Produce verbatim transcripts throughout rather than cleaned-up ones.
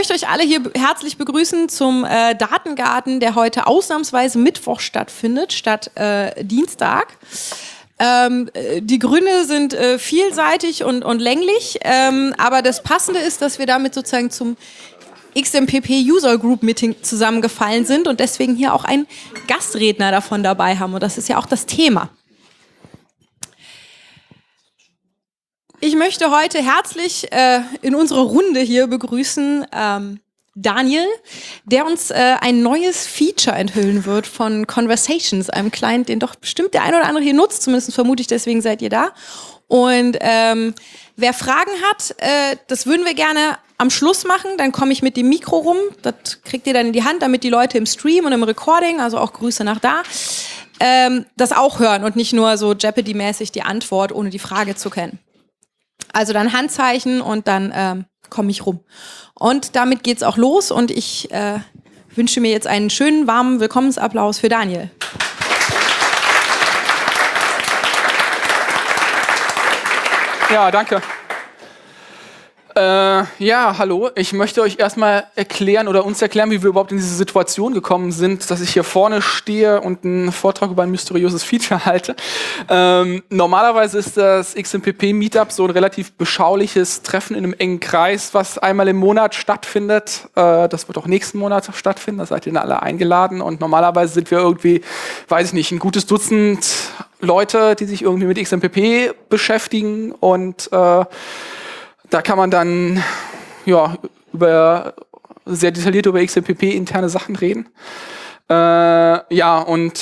möchte euch alle hier herzlich begrüßen zum äh, Datengarten, der heute ausnahmsweise Mittwoch stattfindet, statt äh, Dienstag. Ähm, die Gründe sind äh, vielseitig und, und länglich, ähm, aber das Passende ist, dass wir damit sozusagen zum X M P P User Group Meeting zusammengefallen sind und deswegen hier auch einen Gastredner davon dabei haben. Und das ist ja auch das Thema. Ich möchte heute herzlich äh, in unsere Runde hier begrüßen ähm, Daniel, der uns äh, ein neues Feature enthüllen wird von Conversations, einem Client, den doch bestimmt der ein oder andere hier nutzt, zumindest vermute ich, deswegen seid ihr da. Und ähm, wer Fragen hat, äh, das würden wir gerne am Schluss machen, dann komme ich mit dem Mikro rum, das kriegt ihr dann in die Hand, damit die Leute im Stream und im Recording, also auch Grüße nach da, ähm, das auch hören und nicht nur so Jeopardy-mäßig die Antwort, ohne die Frage zu kennen. Also dann Handzeichen und dann ähm, komme ich rum. Und damit geht's auch los und ich äh, wünsche mir jetzt einen schönen, warmen Willkommensapplaus für Daniel. Ja, danke. Äh, ja, hallo. Ich möchte euch erstmal erklären oder uns erklären, wie wir überhaupt in diese Situation gekommen sind, dass ich hier vorne stehe und einen Vortrag über ein mysteriöses Feature halte. Ähm, normalerweise ist das X M P P Meetup so ein relativ beschauliches Treffen in einem engen Kreis, was einmal im Monat stattfindet. Äh, das wird auch nächsten Monat stattfinden, da seid ihr alle eingeladen. Und normalerweise sind wir irgendwie, weiß ich nicht, ein gutes Dutzend Leute, die sich irgendwie mit X M P P beschäftigen und äh, da kann man dann ja über sehr detailliert über X M P P interne Sachen reden. Äh, ja, und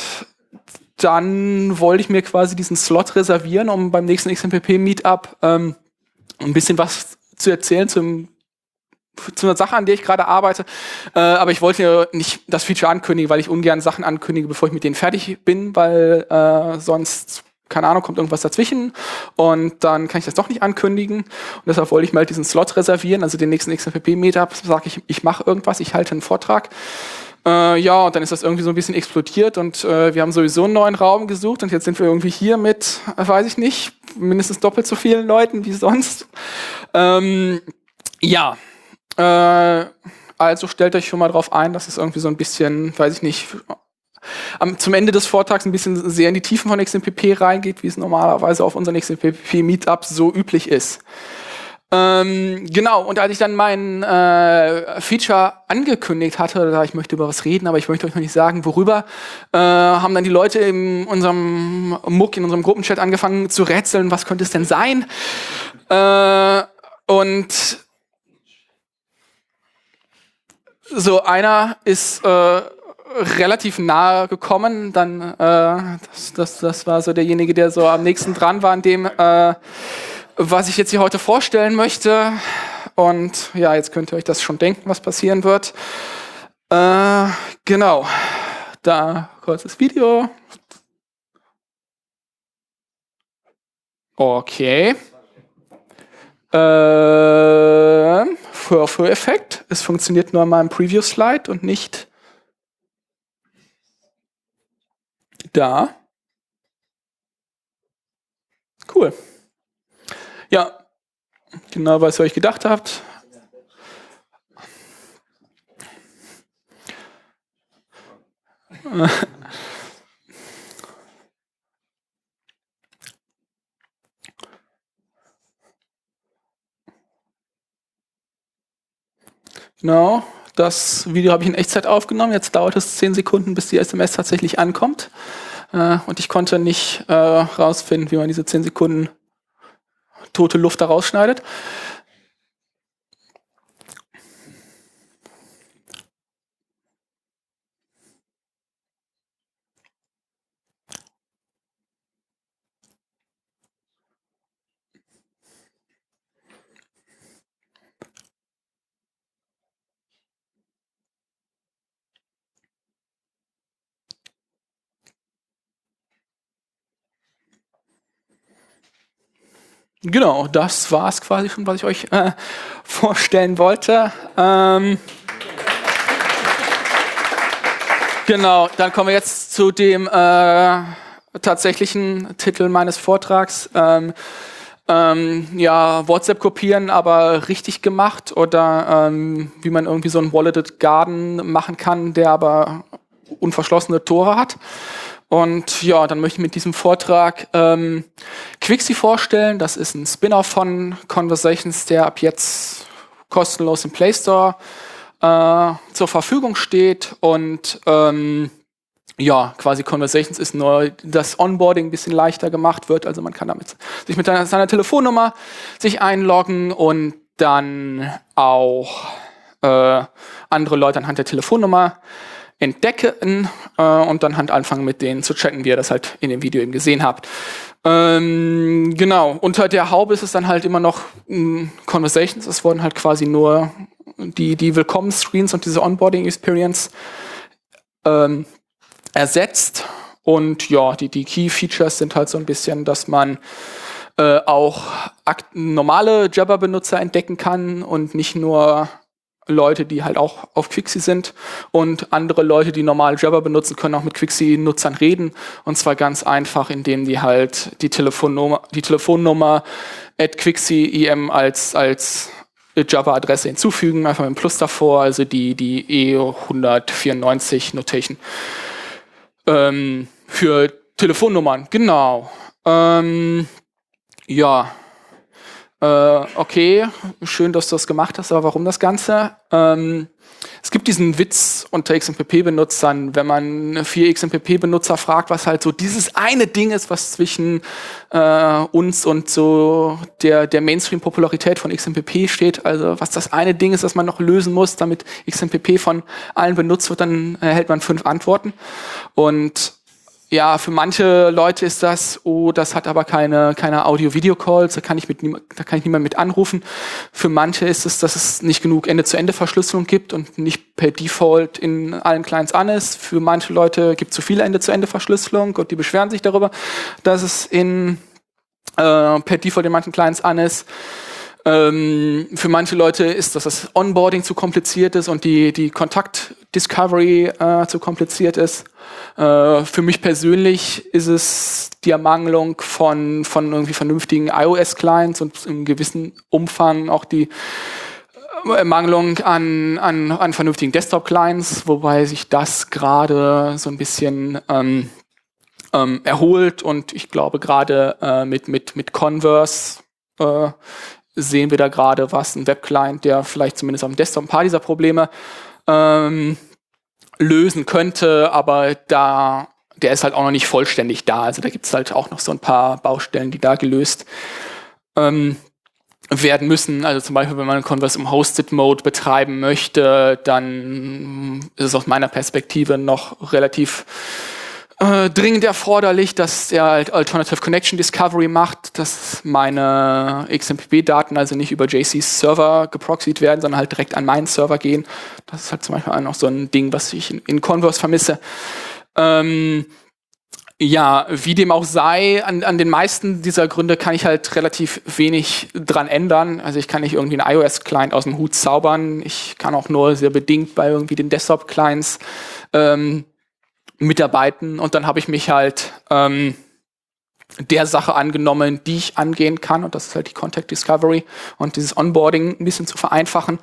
dann wollte ich mir quasi diesen Slot reservieren, um beim nächsten X M P P Meetup ähm, ein bisschen was zu erzählen zum, zu einer Sache, an der ich gerade arbeite. Äh, aber ich wollte ja nicht das Feature ankündigen, weil ich ungern Sachen ankündige, bevor ich mit denen fertig bin, weil äh, sonst keine Ahnung, kommt irgendwas dazwischen und dann kann ich das doch nicht ankündigen. Und deshalb wollte ich mal diesen Slot reservieren, also den nächsten X M P P-Meetup, sage ich, ich mache irgendwas, ich halte einen Vortrag. Äh, ja, und dann ist das irgendwie so ein bisschen explodiert und äh, wir haben sowieso einen neuen Raum gesucht und jetzt sind wir irgendwie hier mit, äh, weiß ich nicht, mindestens doppelt so vielen Leuten wie sonst. Ähm, ja, äh, also stellt euch schon mal drauf ein, dass es irgendwie so ein bisschen, weiß ich nicht, Am, zum Ende des Vortrags ein bisschen sehr in die Tiefen von X M P P reingeht, wie es normalerweise auf unseren X M P P-Meetups so üblich ist. Ähm, genau, und als ich dann mein äh, Feature angekündigt hatte, da ich möchte über was reden, aber ich möchte euch noch nicht sagen, worüber, äh, haben dann die Leute in unserem Muck, in unserem Gruppenchat angefangen zu rätseln, was könnte es denn sein? Äh, und so einer ist äh, relativ nahe gekommen, dann äh, das, das, das war so derjenige, der so am nächsten dran war an dem, äh, was ich jetzt hier heute vorstellen möchte. Und ja, jetzt könnt ihr euch das schon denken, was passieren wird. Äh, genau, da kurzes Video. Okay. Äh, Vorführeffekt. Es funktioniert nur an meinem Preview-Slide und nicht da. Cool. Ja, genau, was ihr euch gedacht habt. Genau, das Video habe ich in Echtzeit aufgenommen. Jetzt dauert es zehn Sekunden, bis die S M S tatsächlich ankommt. Äh, und ich konnte nicht äh, rausfinden, wie man diese zehn Sekunden tote Luft da rausschneidet. Genau, das war es quasi schon, was ich euch äh, vorstellen wollte. Ähm, genau, dann kommen wir jetzt zu dem äh, tatsächlichen Titel meines Vortrags. Ähm, ähm, ja, WhatsApp kopieren, aber richtig gemacht oder ähm, wie man irgendwie so einen Walleted Garden machen kann, der aber unverschlossene Tore hat. Und ja, dann möchte ich mit diesem Vortrag ähm, Quixi vorstellen. Das ist ein Spin-off von Conversations, der ab jetzt kostenlos im Play Store äh, zur Verfügung steht. Und ähm, ja, quasi Conversations ist nur das Onboarding ein bisschen leichter gemacht wird. Also man kann damit sich mit seiner, seiner Telefonnummer sich einloggen und dann auch äh, andere Leute anhand der Telefonnummer entdecken äh, und dann halt anfangen mit denen zu chatten, wie ihr das halt in dem Video eben gesehen habt. Ähm, genau, unter der Haube ist es dann halt immer noch mh, Conversations. Es wurden halt quasi nur die, die Willkommen-Screens und diese Onboarding-Experience ähm, ersetzt. Und ja, die, die Key-Features sind halt so ein bisschen, dass man äh, auch normale Jabber-Benutzer entdecken kann und nicht nur Leute, die halt auch auf Quixi sind, und andere Leute, die normal Jabber benutzen, können auch mit Quixi-Nutzern reden, und zwar ganz einfach, indem die halt die Telefonnummer, die Telefonnummer at Quixi.im als, als Jabber-Adresse hinzufügen, einfach mit einem Plus davor, also die, die E hundertvierundneunzig Notation ähm, für Telefonnummern, genau. Ähm, ja, okay, schön, dass du das gemacht hast, aber warum das Ganze? Ähm, es gibt diesen Witz unter X M P P-Benutzern, wenn man vier X M P P-Benutzer fragt, was halt so dieses eine Ding ist, was zwischen äh, uns und so der, der Mainstream-Popularität von X M P P steht, also was das eine Ding ist, das man noch lösen muss, damit X M P P von allen benutzt wird, dann erhält man fünf Antworten. Und ja, für manche Leute ist das, oh, das hat aber keine, keine Audio-Video-Calls, da kann ich mit da kann ich niemand mit anrufen. Für manche ist es, dass es nicht genug Ende-zu-Ende-Verschlüsselung gibt und nicht per Default in allen Clients an ist. Für manche Leute gibt es zu viel Ende-zu-Ende-Verschlüsselung und die beschweren sich darüber, dass es in äh, per Default in manchen Clients an ist. Ähm, für manche Leute ist, dass das Onboarding zu kompliziert ist und die, die Kontakt-Discovery äh, zu kompliziert ist. Äh, für mich persönlich ist es die Ermangelung von, von irgendwie vernünftigen iOS-Clients und im gewissen Umfang auch die Ermangelung an, an, an vernünftigen Desktop-Clients, wobei sich das gerade so ein bisschen ähm, ähm, erholt, und ich glaube gerade äh, mit, mit, mit Converse äh, sehen wir da gerade was, ein Webclient, der vielleicht zumindest auf dem Desktop ein paar dieser Probleme ähm, lösen könnte, aber da der ist halt auch noch nicht vollständig da. Also da gibt es halt auch noch so ein paar Baustellen, die da gelöst ähm, werden müssen. Also zum Beispiel, wenn man Converse im Hosted-Mode betreiben möchte, dann ist es aus meiner Perspektive noch relativ Äh, dringend erforderlich, dass er halt Alternative Connection Discovery macht, dass meine X M P P-Daten also nicht über J C's Server geproxied werden, sondern halt direkt an meinen Server gehen. Das ist halt zum Beispiel auch noch so ein Ding, was ich in, in Converse vermisse. Ähm, ja, wie dem auch sei, an, an den meisten dieser Gründe kann ich halt relativ wenig dran ändern. Also ich kann nicht irgendwie einen iOS-Client aus dem Hut zaubern. Ich kann auch nur sehr bedingt bei irgendwie den Desktop-Clients ähm, mitarbeiten, und dann habe ich mich halt ähm, der Sache angenommen, die ich angehen kann, und das ist halt die Contact Discovery und dieses Onboarding ein bisschen zu vereinfachen.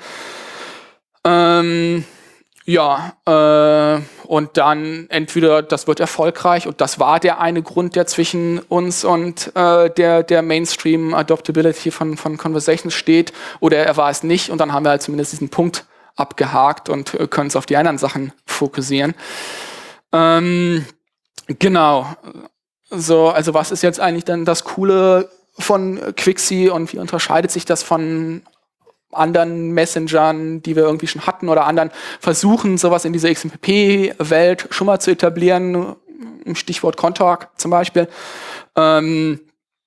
Ähm, ja, äh, und dann entweder das wird erfolgreich, und das war der eine Grund, der zwischen uns und äh, der, der Mainstream Adoptability von, von Conversations steht, oder er war es nicht, und dann haben wir halt zumindest diesen Punkt abgehakt und äh, können uns auf die anderen Sachen fokussieren. Ähm, genau. So, also was ist jetzt eigentlich dann das Coole von Quixi und wie unterscheidet sich das von anderen Messengern, die wir irgendwie schon hatten, oder anderen Versuchen, sowas in dieser X M P P-Welt schon mal zu etablieren, Stichwort Contalk zum Beispiel. Ähm,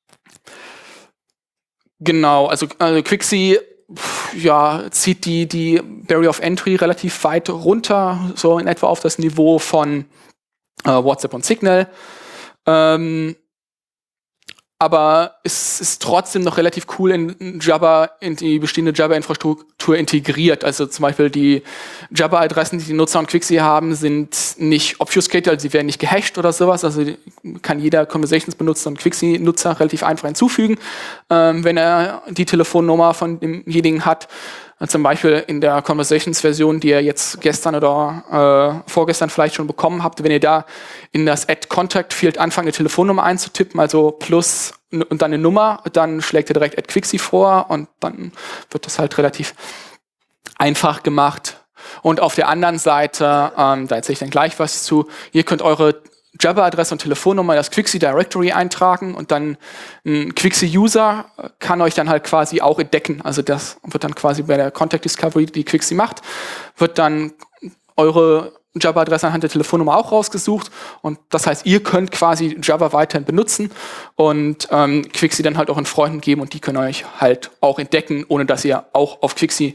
genau, also, also Quixi ja, zieht die, die Barrier of Entry relativ weit runter, so in etwa auf das Niveau von äh, WhatsApp und Signal. Ähm, aber es ist trotzdem noch relativ cool in Jabber, in die bestehende Jabber-Infrastruktur integriert. Also zum Beispiel die Jabber-Adressen, die die Nutzer und Quixi haben, sind nicht obfuscated, also sie werden nicht gehasht oder sowas. Also kann jeder Conversations-Benutzer und Quixi-Nutzer relativ einfach hinzufügen, ähm, wenn er die Telefonnummer von demjenigen hat. Zum Beispiel in der Conversations-Version, die ihr jetzt gestern oder äh, vorgestern vielleicht schon bekommen habt, wenn ihr da in das Add-Contact-Field anfangt, eine Telefonnummer einzutippen, also plus und dann eine Nummer, dann schlägt ihr direkt Add Quixi vor und dann wird das halt relativ einfach gemacht. Und auf der anderen Seite, ähm, da erzähle ich dann gleich was zu, ihr könnt eure Jabber-Adresse und Telefonnummer in das Quixi Directory eintragen und dann ein Quixi-User kann euch dann halt quasi auch entdecken. Also das wird dann quasi bei der Contact Discovery, die Quixi macht, wird dann eure Jabber-Adresse anhand der Telefonnummer auch rausgesucht und das heißt, ihr könnt quasi Jabber weiterhin benutzen und ähm, Quixi dann halt auch in Freunden geben und die können euch halt auch entdecken, ohne dass ihr auch auf Quixi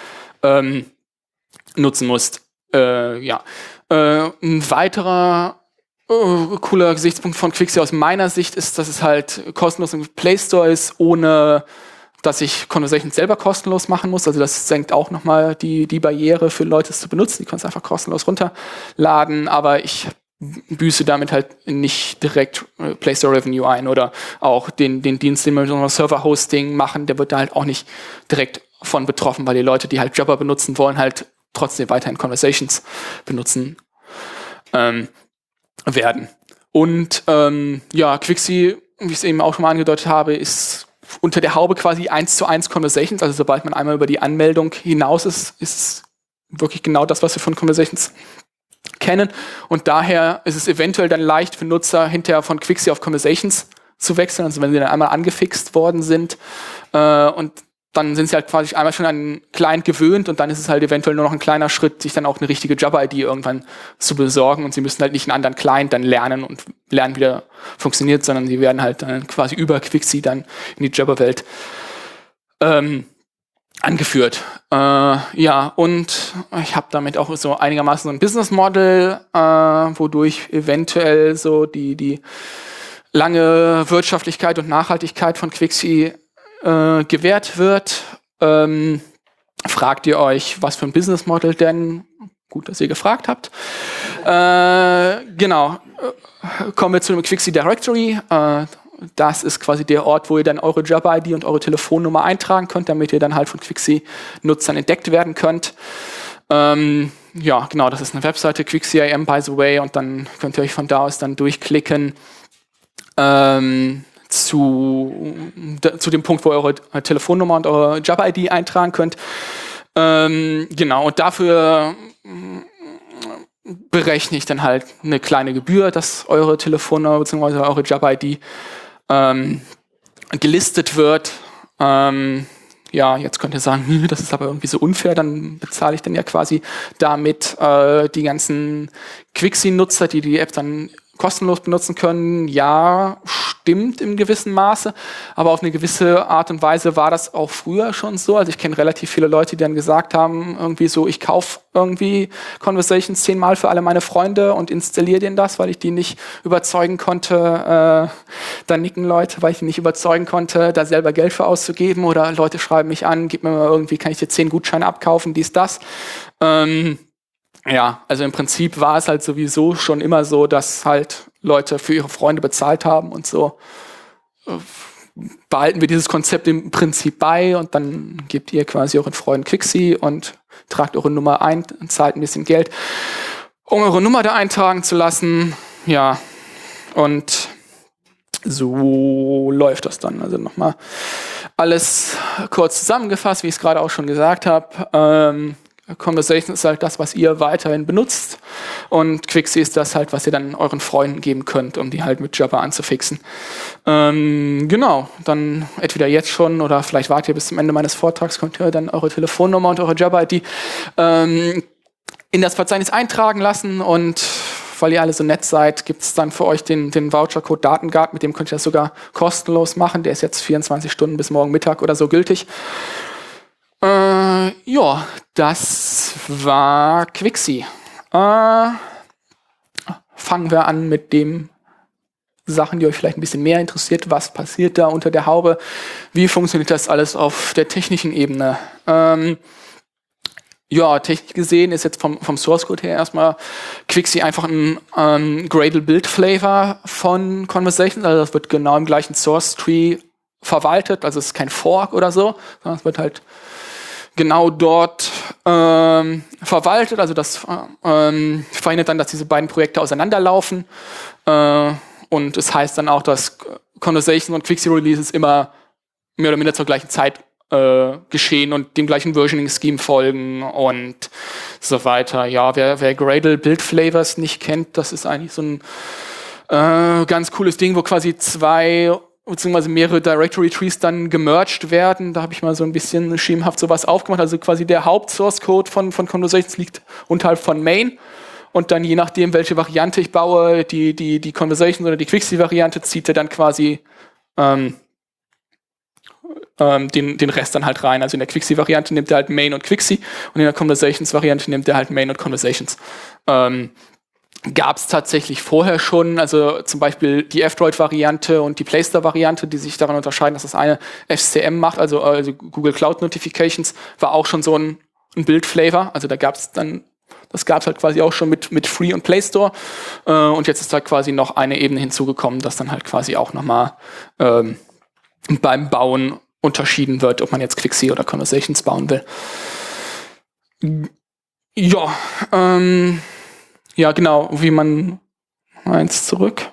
ähm, nutzen müsst. Äh, ja. Äh, ein weiterer Oh, cooler Gesichtspunkt von Quixi aus meiner Sicht ist, dass es halt kostenlos im Play Store ist, ohne dass ich Conversations selber kostenlos machen muss. Also das senkt auch nochmal die, die Barriere für Leute, es zu benutzen. Die können es einfach kostenlos runterladen, aber ich büße damit halt nicht direkt Play Store Revenue ein oder auch den, den Dienst, den wir mit unserem Server-Hosting machen, der wird da halt auch nicht direkt von betroffen, weil die Leute, die halt Jabber benutzen wollen, halt trotzdem weiterhin Conversations benutzen ähm, werden. Und ähm, ja, Quixi, wie ich es eben auch schon mal angedeutet habe, ist unter der Haube quasi eins zu eins Conversations. Also sobald man einmal über die Anmeldung hinaus ist, ist es wirklich genau das, was wir von Conversations kennen. Und daher ist es eventuell dann leicht für Nutzer, hinterher von Quixi auf Conversations zu wechseln. Also wenn sie dann einmal angefixt worden sind äh, und dann sind sie halt quasi einmal schon an einen Client gewöhnt und dann ist es halt eventuell nur noch ein kleiner Schritt, sich dann auch eine richtige Jabber-I D irgendwann zu besorgen und sie müssen halt nicht einen anderen Client dann lernen und lernen, wie der funktioniert, sondern sie werden halt dann quasi über Quixi dann in die Jabber-Welt ähm, angeführt. Äh, ja, und ich habe damit auch so einigermaßen so ein Business-Model, äh, wodurch eventuell so die, die lange Wirtschaftlichkeit und Nachhaltigkeit von Quixi Äh, gewährt wird. Ähm, fragt ihr euch, was für ein Business Model denn? Gut, dass ihr gefragt habt. Äh, genau. Äh, kommen wir zu dem Quixi Directory. Äh, das ist quasi der Ort, wo ihr dann eure Jabber-I D und eure Telefonnummer eintragen könnt, damit ihr dann halt von Quixi-Nutzern entdeckt werden könnt. Ähm, ja, genau, das ist eine Webseite, Quixi punkt I M, by the way, und dann könnt ihr euch von da aus dann durchklicken. Ähm, Zu, zu dem Punkt, wo ihr eure Telefonnummer und eure Jabber-I D eintragen könnt. Ähm, genau, und dafür berechne ich dann halt eine kleine Gebühr, dass eure Telefonnummer bzw. eure Jabber-I D ähm, gelistet wird. Ähm, ja, jetzt könnt ihr sagen, das ist aber irgendwie so unfair, dann bezahle ich dann ja quasi damit äh, die ganzen Quixi-Nutzer, die die App dann kostenlos benutzen können. Ja, stimmt im gewissen Maße, aber auf eine gewisse Art und Weise war das auch früher schon so. Also ich kenne relativ viele Leute, die dann gesagt haben, irgendwie so, ich kaufe irgendwie Conversations zehnmal für alle meine Freunde und installiere denen das, weil ich die nicht überzeugen konnte, äh, da nicken Leute, weil ich die nicht überzeugen konnte, da selber Geld für auszugeben, oder Leute schreiben mich an, gib mir mal irgendwie, kann ich dir zehn Gutscheine abkaufen, dies, das. Ähm, Ja, also im Prinzip war es halt sowieso schon immer so, dass halt Leute für ihre Freunde bezahlt haben und so äh, behalten wir dieses Konzept im Prinzip bei und dann gebt ihr quasi euren Freunden Quixi und tragt eure Nummer ein, zahlt ein bisschen Geld, um eure Nummer da eintragen zu lassen. Ja, und so läuft das dann. Also nochmal alles kurz zusammengefasst, wie ich es gerade auch schon gesagt habe. Ähm, Conversation ist halt das, was ihr weiterhin benutzt und Quixi ist das halt, was ihr dann euren Freunden geben könnt, um die halt mit Jabber anzufixen. Ähm, genau, dann entweder jetzt schon oder vielleicht wartet ihr bis zum Ende meines Vortrags, könnt ihr dann eure Telefonnummer und eure Jabber-I D ähm, in das Verzeichnis eintragen lassen und weil ihr alle so nett seid, gibt es dann für euch den, den Vouchercode Datengard, mit dem könnt ihr das sogar kostenlos machen. Der ist jetzt vierundzwanzig Stunden bis morgen Mittag oder so gültig. Äh, ja, das war Quixi. Äh, fangen wir an mit dem Sachen, die euch vielleicht ein bisschen mehr interessiert. Was passiert da unter der Haube? Wie funktioniert das alles auf der technischen Ebene? Ähm, ja, technisch gesehen ist jetzt vom, vom Source Code her erstmal Quixi einfach ein ähm, Gradle-Build-Flavor von Conversations. Also das wird genau im gleichen Source-Tree verwaltet. Also es ist kein Fork oder so, sondern es wird halt genau dort ähm, verwaltet. Also das ähm, verhindert dann, dass diese beiden Projekte auseinanderlaufen. Äh, und es heißt dann auch, dass Conversations und Quixi-Releases immer mehr oder minder zur gleichen Zeit äh, geschehen und dem gleichen Versioning-Scheme folgen und so weiter. Ja, wer, wer Gradle Build Flavors nicht kennt, das ist eigentlich so ein äh, ganz cooles Ding, wo quasi zwei beziehungsweise mehrere Directory Trees dann gemerged werden. Da habe ich mal so ein bisschen schemenhaft sowas aufgemacht. Also quasi der Haupt-Source-Code von, von Conversations liegt unterhalb von Main. Und dann je nachdem, welche Variante ich baue, die, die, die Conversations oder die Quixi-Variante, zieht er dann quasi ähm, ähm, den, den Rest dann halt rein. Also in der Quixi-Variante nimmt er halt Main und Quixi und in der Conversations-Variante nimmt er halt Main und Conversations. Ähm, Gab es tatsächlich vorher schon, also zum Beispiel die F-Droid-Variante und die Playstore-Variante, die sich daran unterscheiden, dass das eine F C M macht, also, also Google Cloud Notifications, war auch schon so ein, ein Build-Flavor. Also da gab es dann, das gab es halt quasi auch schon mit, mit Free und Playstore. Äh, und jetzt ist da quasi noch eine Ebene hinzugekommen, dass dann halt quasi auch nochmal ähm, beim Bauen unterschieden wird, ob man jetzt Quixi oder Conversations bauen will. Ja, ähm, Ja, genau, wie man eins zurück.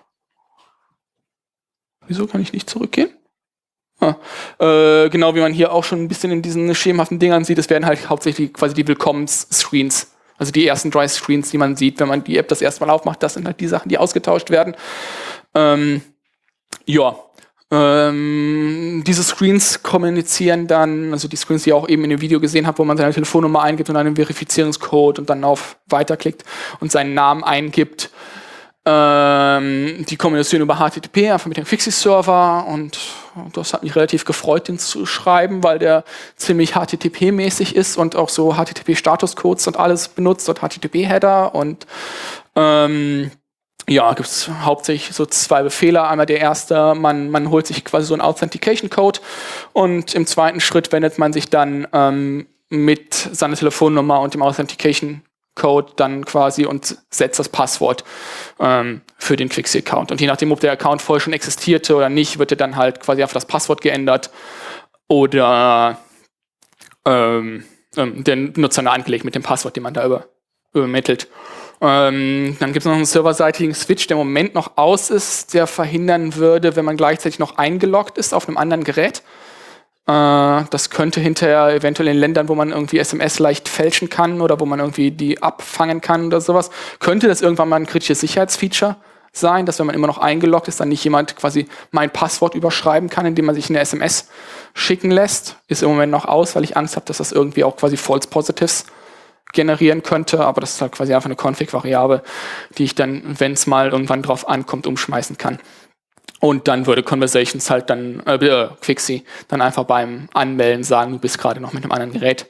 Wieso kann ich nicht zurückgehen? Ah, äh, genau, wie man hier auch schon ein bisschen in diesen schemenhaften Dingern sieht, es werden halt hauptsächlich quasi die Willkommens-Screens, also die ersten drei Screens, die man sieht, wenn man die App das erste Mal aufmacht, das sind halt die Sachen, die ausgetauscht werden. Ähm, ja, Ähm, diese Screens kommunizieren dann, also die Screens, die ihr auch eben in dem Video gesehen habt, wo man seine Telefonnummer eingibt und einen Verifizierungscode und dann auf Weiter klickt und seinen Namen eingibt. Ähm, die kommunizieren über H T T P, einfach mit dem Quixi-Server und das hat mich relativ gefreut, den zu schreiben, weil der ziemlich H T T P-mäßig ist und auch so H T T P-Statuscodes und alles benutzt und H T T P-Header und ähm, ja, gibt es hauptsächlich so zwei Befehle. Einmal der erste, man, man holt sich quasi so einen Authentication-Code und im zweiten Schritt wendet man sich dann ähm, mit seiner Telefonnummer und dem Authentication-Code dann quasi und setzt das Passwort ähm, für den Quixi-Account. Und je nachdem, ob der Account vorher schon existierte oder nicht, wird er dann halt quasi einfach das Passwort geändert oder ähm, ähm, der Benutzer angelegt mit dem Passwort, den man da über, übermittelt. Ähm, dann gibt es noch einen serverseitigen Switch, der im Moment noch aus ist, der verhindern würde, wenn man gleichzeitig noch eingeloggt ist auf einem anderen Gerät. Äh, das könnte hinterher eventuell in Ländern, wo man irgendwie S M S leicht fälschen kann oder wo man irgendwie die abfangen kann oder sowas, könnte das irgendwann mal ein kritisches Sicherheitsfeature sein, dass wenn man immer noch eingeloggt ist, dann nicht jemand quasi mein Passwort überschreiben kann, indem man sich eine S M S schicken lässt. Ist im Moment noch aus, weil ich Angst habe, dass das irgendwie auch quasi False Positives generieren könnte, aber das ist halt quasi einfach eine Config-Variable, die ich dann, wenn es mal irgendwann drauf ankommt, umschmeißen kann. Und dann würde Conversations halt dann, äh, Quixi, dann einfach beim Anmelden sagen, du bist gerade noch mit einem anderen Gerät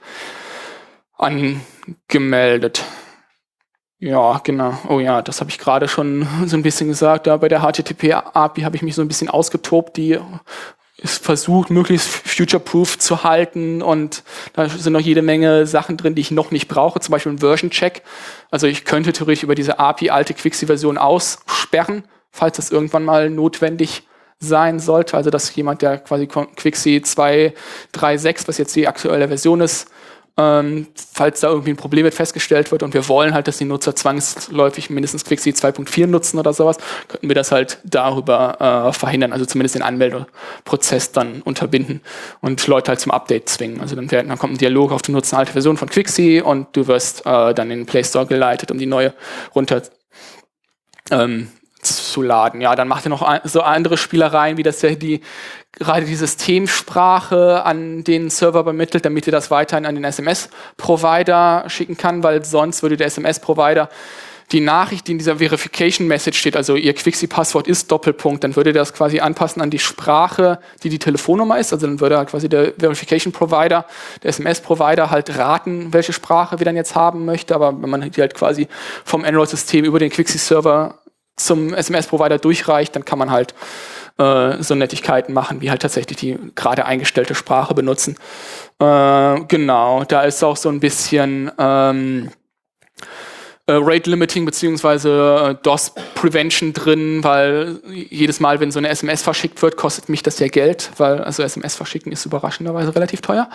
angemeldet. Ja, genau. Oh ja, das habe ich gerade schon so ein bisschen gesagt. Da bei der H T T P-A P I habe ich mich so ein bisschen ausgetobt, die ist versucht, möglichst future-proof zu halten und da sind noch jede Menge Sachen drin, die ich noch nicht brauche, zum Beispiel ein Version-Check. Also ich könnte theoretisch über diese A P I alte Quixi-Version aussperren, falls das irgendwann mal notwendig sein sollte. Also dass jemand, der quasi Quixi zwei Punkt drei Punkt sechs, was jetzt die aktuelle Version ist, Ähm, falls da irgendwie ein Problem mit festgestellt wird und wir wollen halt, dass die Nutzer zwangsläufig mindestens Quixi zwei Punkt vier nutzen oder sowas, könnten wir das halt darüber äh, verhindern, also zumindest den Anmeldeprozess dann unterbinden und Leute halt zum Update zwingen. Also dann, werden, dann kommt ein Dialog auf, du nutzt eine alte Version von Quixi und du wirst äh, dann in den Play Store geleitet, um die neue runter ähm, zu laden. Ja, dann macht er noch ein, so andere Spielereien, wie das ja die gerade die Systemsprache an den Server übermittelt, damit er das weiterhin an den S M S-Provider schicken kann, weil sonst würde der S M S-Provider die Nachricht, die in dieser Verification-Message steht, also ihr Quixi-Passwort ist Doppelpunkt, dann würde der das quasi anpassen an die Sprache, die die Telefonnummer ist. Also dann würde halt quasi der Verification-Provider, der S M S-Provider halt raten, welche Sprache wir dann jetzt haben möchte. Aber wenn man die halt quasi vom Android-System über den Quixi-Server zum S M S-Provider durchreicht, dann kann man halt äh, so Nettigkeiten machen, wie halt tatsächlich die gerade eingestellte Sprache benutzen. Äh, genau, da ist auch so ein bisschen ähm, äh, Rate Limiting beziehungsweise äh, D O S Prevention drin, weil jedes Mal, wenn so eine S M S verschickt wird, kostet mich das ja Geld, weil also S M S verschicken ist überraschenderweise relativ teuer.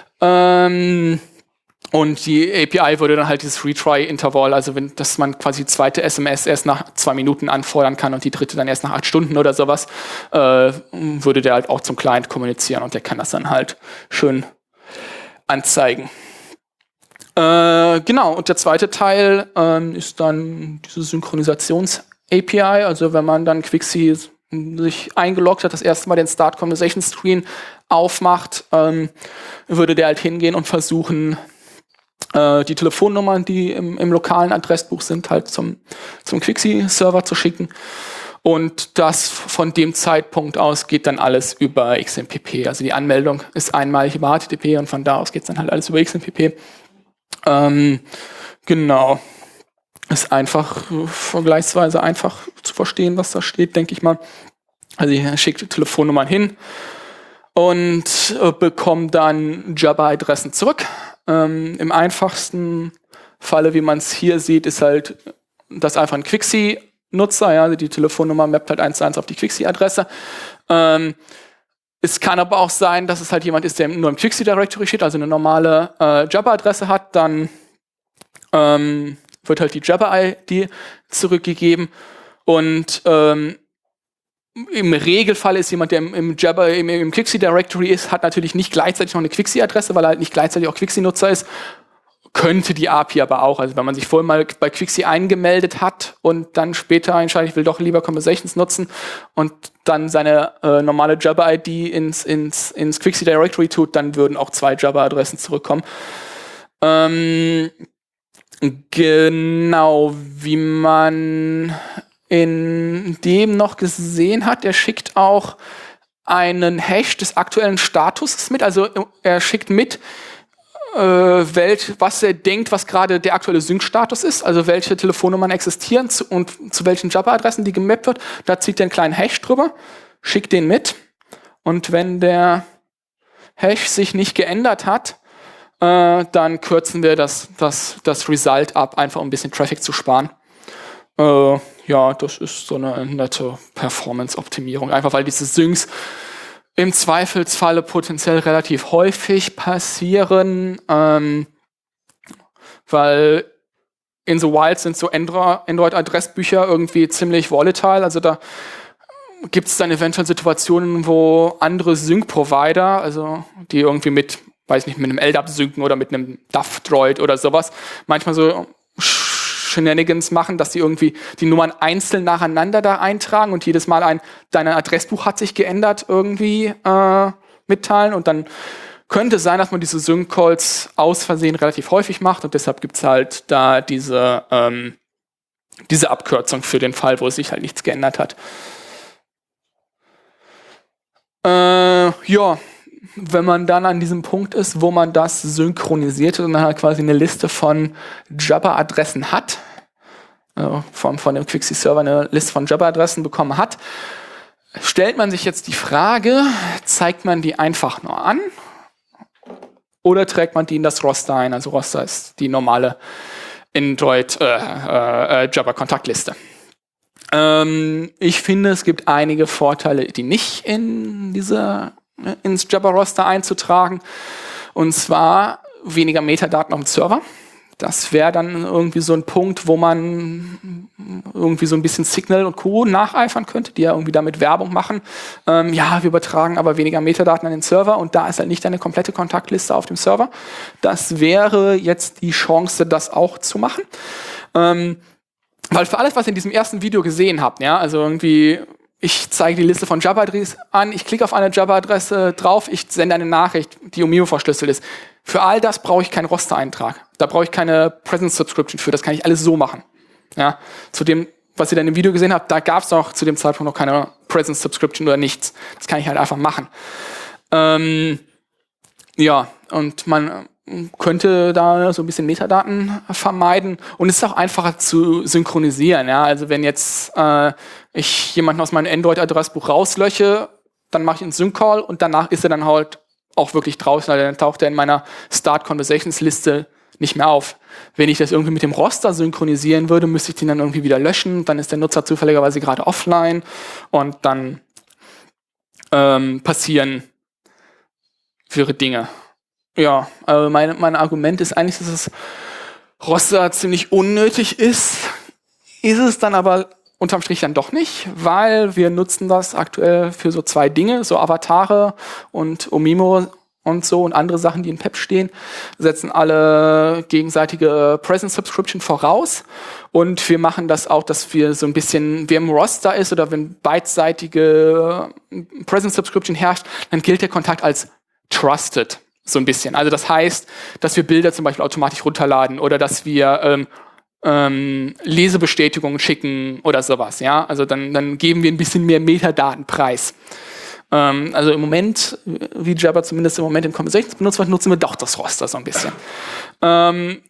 Ähm, Und die A P I würde dann halt dieses Retry-Intervall, also wenn, dass man quasi die zweite S M S erst nach zwei Minuten anfordern kann und die dritte dann erst nach acht Stunden oder sowas, äh, würde der halt auch zum Client kommunizieren und der kann das dann halt schön anzeigen. Äh, genau, und der zweite Teil ähm, ist dann diese Synchronisations-A P I, also wenn man dann Quixi sich eingeloggt hat, das erste Mal den Start Conversation Screen aufmacht, ähm, würde der halt hingehen und versuchen, die Telefonnummern, die im, im lokalen Adressbuch sind, halt zum, zum Quixi-Server zu schicken. Und das von dem Zeitpunkt aus geht dann alles über X M P P. Also die Anmeldung ist einmalig über H T T P und von da aus geht es dann halt alles über X M P P. Ähm, genau. Ist einfach vergleichsweise einfach zu verstehen, was da steht, denke ich mal. Also ihr schickt Telefonnummern hin und äh, bekommt dann Jabber-Adressen zurück. Ähm, Im einfachsten Falle, wie man es hier sieht, ist halt das einfach ein Quixi-Nutzer. Ja, also die Telefonnummer mappt halt eins zu eins auf die Quixi-Adresse. Ähm, es kann aber auch sein, dass es halt jemand ist, der nur im Quixi-Directory steht, also eine normale äh, Jabber-Adresse hat. Dann ähm, wird halt die Jabber-I D zurückgegeben. Und ähm, im Regelfall ist jemand, der im, im Jabber, im, im Quixi-Directory ist, hat natürlich nicht gleichzeitig noch eine Quixi-Adresse, weil er halt nicht gleichzeitig auch Quixi-Nutzer ist. Könnte die A P I aber auch. Also wenn man sich vorhin mal bei Quixi eingemeldet hat und dann später entscheidet, ich will doch lieber Conversations nutzen und dann seine äh, normale Jabber-I D ins, ins, ins Quixi-Directory tut, dann würden auch zwei Jabber-Adressen zurückkommen. Ähm, genau, wie man in dem noch gesehen hat, er schickt auch einen Hash des aktuellen Status mit, also er schickt mit, äh, welch, was er denkt, was gerade der aktuelle Sync-Status ist, also welche Telefonnummern existieren zu, und zu welchen Jabber-Adressen die gemappt wird. Da zieht er einen kleinen Hash drüber, schickt den mit und wenn der Hash sich nicht geändert hat, äh, dann kürzen wir das, das, das Result ab, einfach um ein bisschen Traffic zu sparen. Äh, ja, das ist so eine nette Performance-Optimierung. Einfach weil diese Syncs im Zweifelsfalle potenziell relativ häufig passieren, ähm, weil in the Wild sind so Android-Adressbücher irgendwie ziemlich volatile. Also da gibt es dann eventuell Situationen, wo andere Sync-Provider, also die irgendwie mit, weiß nicht, mit einem L D A P synken oder mit einem D A F-Droid oder sowas, manchmal so Shenanigans machen, dass die irgendwie die Nummern einzeln nacheinander da eintragen und jedes Mal ein, dein Adressbuch hat sich geändert, irgendwie äh, mitteilen. Und dann könnte es sein, dass man diese Sync-Calls aus Versehen relativ häufig macht und deshalb gibt es halt da diese, ähm, diese Abkürzung für den Fall, wo es sich halt nichts geändert hat. Äh, ja, wenn man dann an diesem Punkt ist, wo man das synchronisiert und dann halt quasi eine Liste von Jabber-Adressen hat, äh, von, von dem Quixi-Server eine Liste von Jabber-Adressen bekommen hat, stellt man sich jetzt die Frage, zeigt man die einfach nur an oder trägt man die in das Roster ein? Also Roster ist die normale Android äh, äh, Jabber-Kontaktliste. Ähm, ich finde, es gibt einige Vorteile, die nicht in diese ins Jabber-Roster einzutragen. Und zwar weniger Metadaten auf dem Server. Das wäre dann irgendwie so ein Punkt, wo man irgendwie so ein bisschen Signal und Co. nacheifern könnte, die ja irgendwie damit Werbung machen. Ähm, ja, wir übertragen aber weniger Metadaten an den Server und da ist halt nicht eine komplette Kontaktliste auf dem Server. Das wäre jetzt die Chance, das auch zu machen. Ähm, weil für alles, was ihr in diesem ersten Video gesehen habt, ja, also irgendwie ich zeige die Liste von Jabber-Adressen an, ich klicke auf eine Jabber-Adresse drauf, ich sende eine Nachricht, die um Mio verschlüsselt ist. Für all das brauche ich keinen Roster-Eintrag. Da brauche ich keine Presence-Subscription für, das kann ich alles so machen. Ja, zu dem, was ihr dann im Video gesehen habt, da gab es auch zu dem Zeitpunkt noch keine Presence-Subscription oder nichts. Das kann ich halt einfach machen. Ähm, ja, und man könnte da so ein bisschen Metadaten vermeiden und es ist auch einfacher zu synchronisieren. Ja? Also wenn jetzt äh, ich jemanden aus meinem Android-Adressbuch rauslösche, dann mache ich einen Sync-Call und danach ist er dann halt auch wirklich draußen, also dann taucht er in meiner Start-Conversations-Liste nicht mehr auf. Wenn ich das irgendwie mit dem Roster synchronisieren würde, müsste ich den dann irgendwie wieder löschen, dann ist der Nutzer zufälligerweise gerade offline und dann ähm, passieren wirre Dinge. Ja, also mein, mein Argument ist eigentlich, dass das Roster ziemlich unnötig ist. Ist es dann aber unterm Strich dann doch nicht, weil wir nutzen das aktuell für so zwei Dinge, so Avatare und Omimo und so und andere Sachen, die in P E P stehen, setzen alle gegenseitige Present Subscription voraus und wir machen das auch, dass wir so ein bisschen, wer im Roster ist oder wenn beidseitige Present Subscription herrscht, dann gilt der Kontakt als trusted, so ein bisschen. Also das heißt, dass wir Bilder zum Beispiel automatisch runterladen oder dass wir ähm, ähm, Lesebestätigungen schicken oder sowas, ja. Also dann, dann geben wir ein bisschen mehr Metadaten preis. Ähm, also im Moment, wie Jabber zumindest im Moment in Conversations benutzt wird, nutzen wir doch das Roster so ein bisschen. Ähm,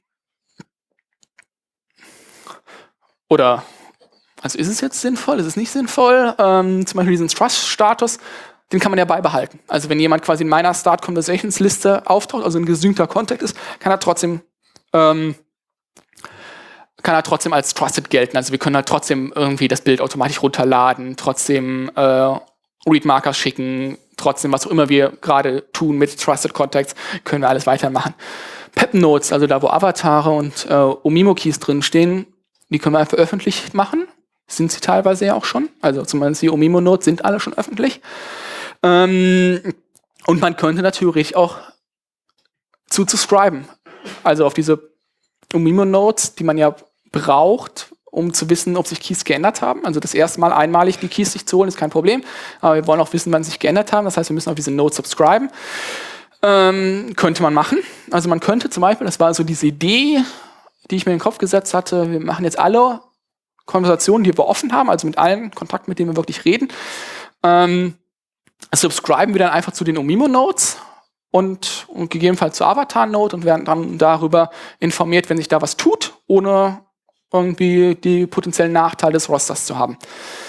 oder, also ist es jetzt sinnvoll, ist es nicht sinnvoll? Ähm, zum Beispiel diesen Trust-Status, den kann man ja beibehalten. Also wenn jemand quasi in meiner Start-Conversations-Liste auftaucht, also ein gesynkter Kontakt ist, kann er trotzdem ähm, kann er trotzdem als trusted gelten. Also wir können halt trotzdem irgendwie das Bild automatisch runterladen, trotzdem äh, Read-Markers schicken, trotzdem, was auch immer wir gerade tun mit Trusted Contacts, können wir alles weitermachen. P E P-Notes, also da, wo Avatare und äh, Omimo-Keys drinstehen, die können wir einfach öffentlich machen. Sind sie teilweise ja auch schon. Also zumindest die Omimo-Notes sind alle schon öffentlich. Ähm, und man könnte natürlich auch zuzuscriben. Also auf diese Omimo-Notes, die man ja braucht, um zu wissen, ob sich Keys geändert haben. Also das erste Mal einmalig die Keys sich zu holen, ist kein Problem. Aber wir wollen auch wissen, wann sie sich geändert haben. Das heißt, wir müssen auf diese Notes subscriben. Ähm, könnte man machen. Also man könnte zum Beispiel, das war so diese Idee, die ich mir in den Kopf gesetzt hatte, wir machen jetzt alle Konversationen, die wir offen haben, also mit allen Kontakten, mit denen wir wirklich reden, ähm, subscriben wir dann einfach zu den Omimo-Notes und, und gegebenenfalls zur Avatar-Note und werden dann darüber informiert, wenn sich da was tut, ohne irgendwie die potenziellen Nachteile des Rosters zu haben.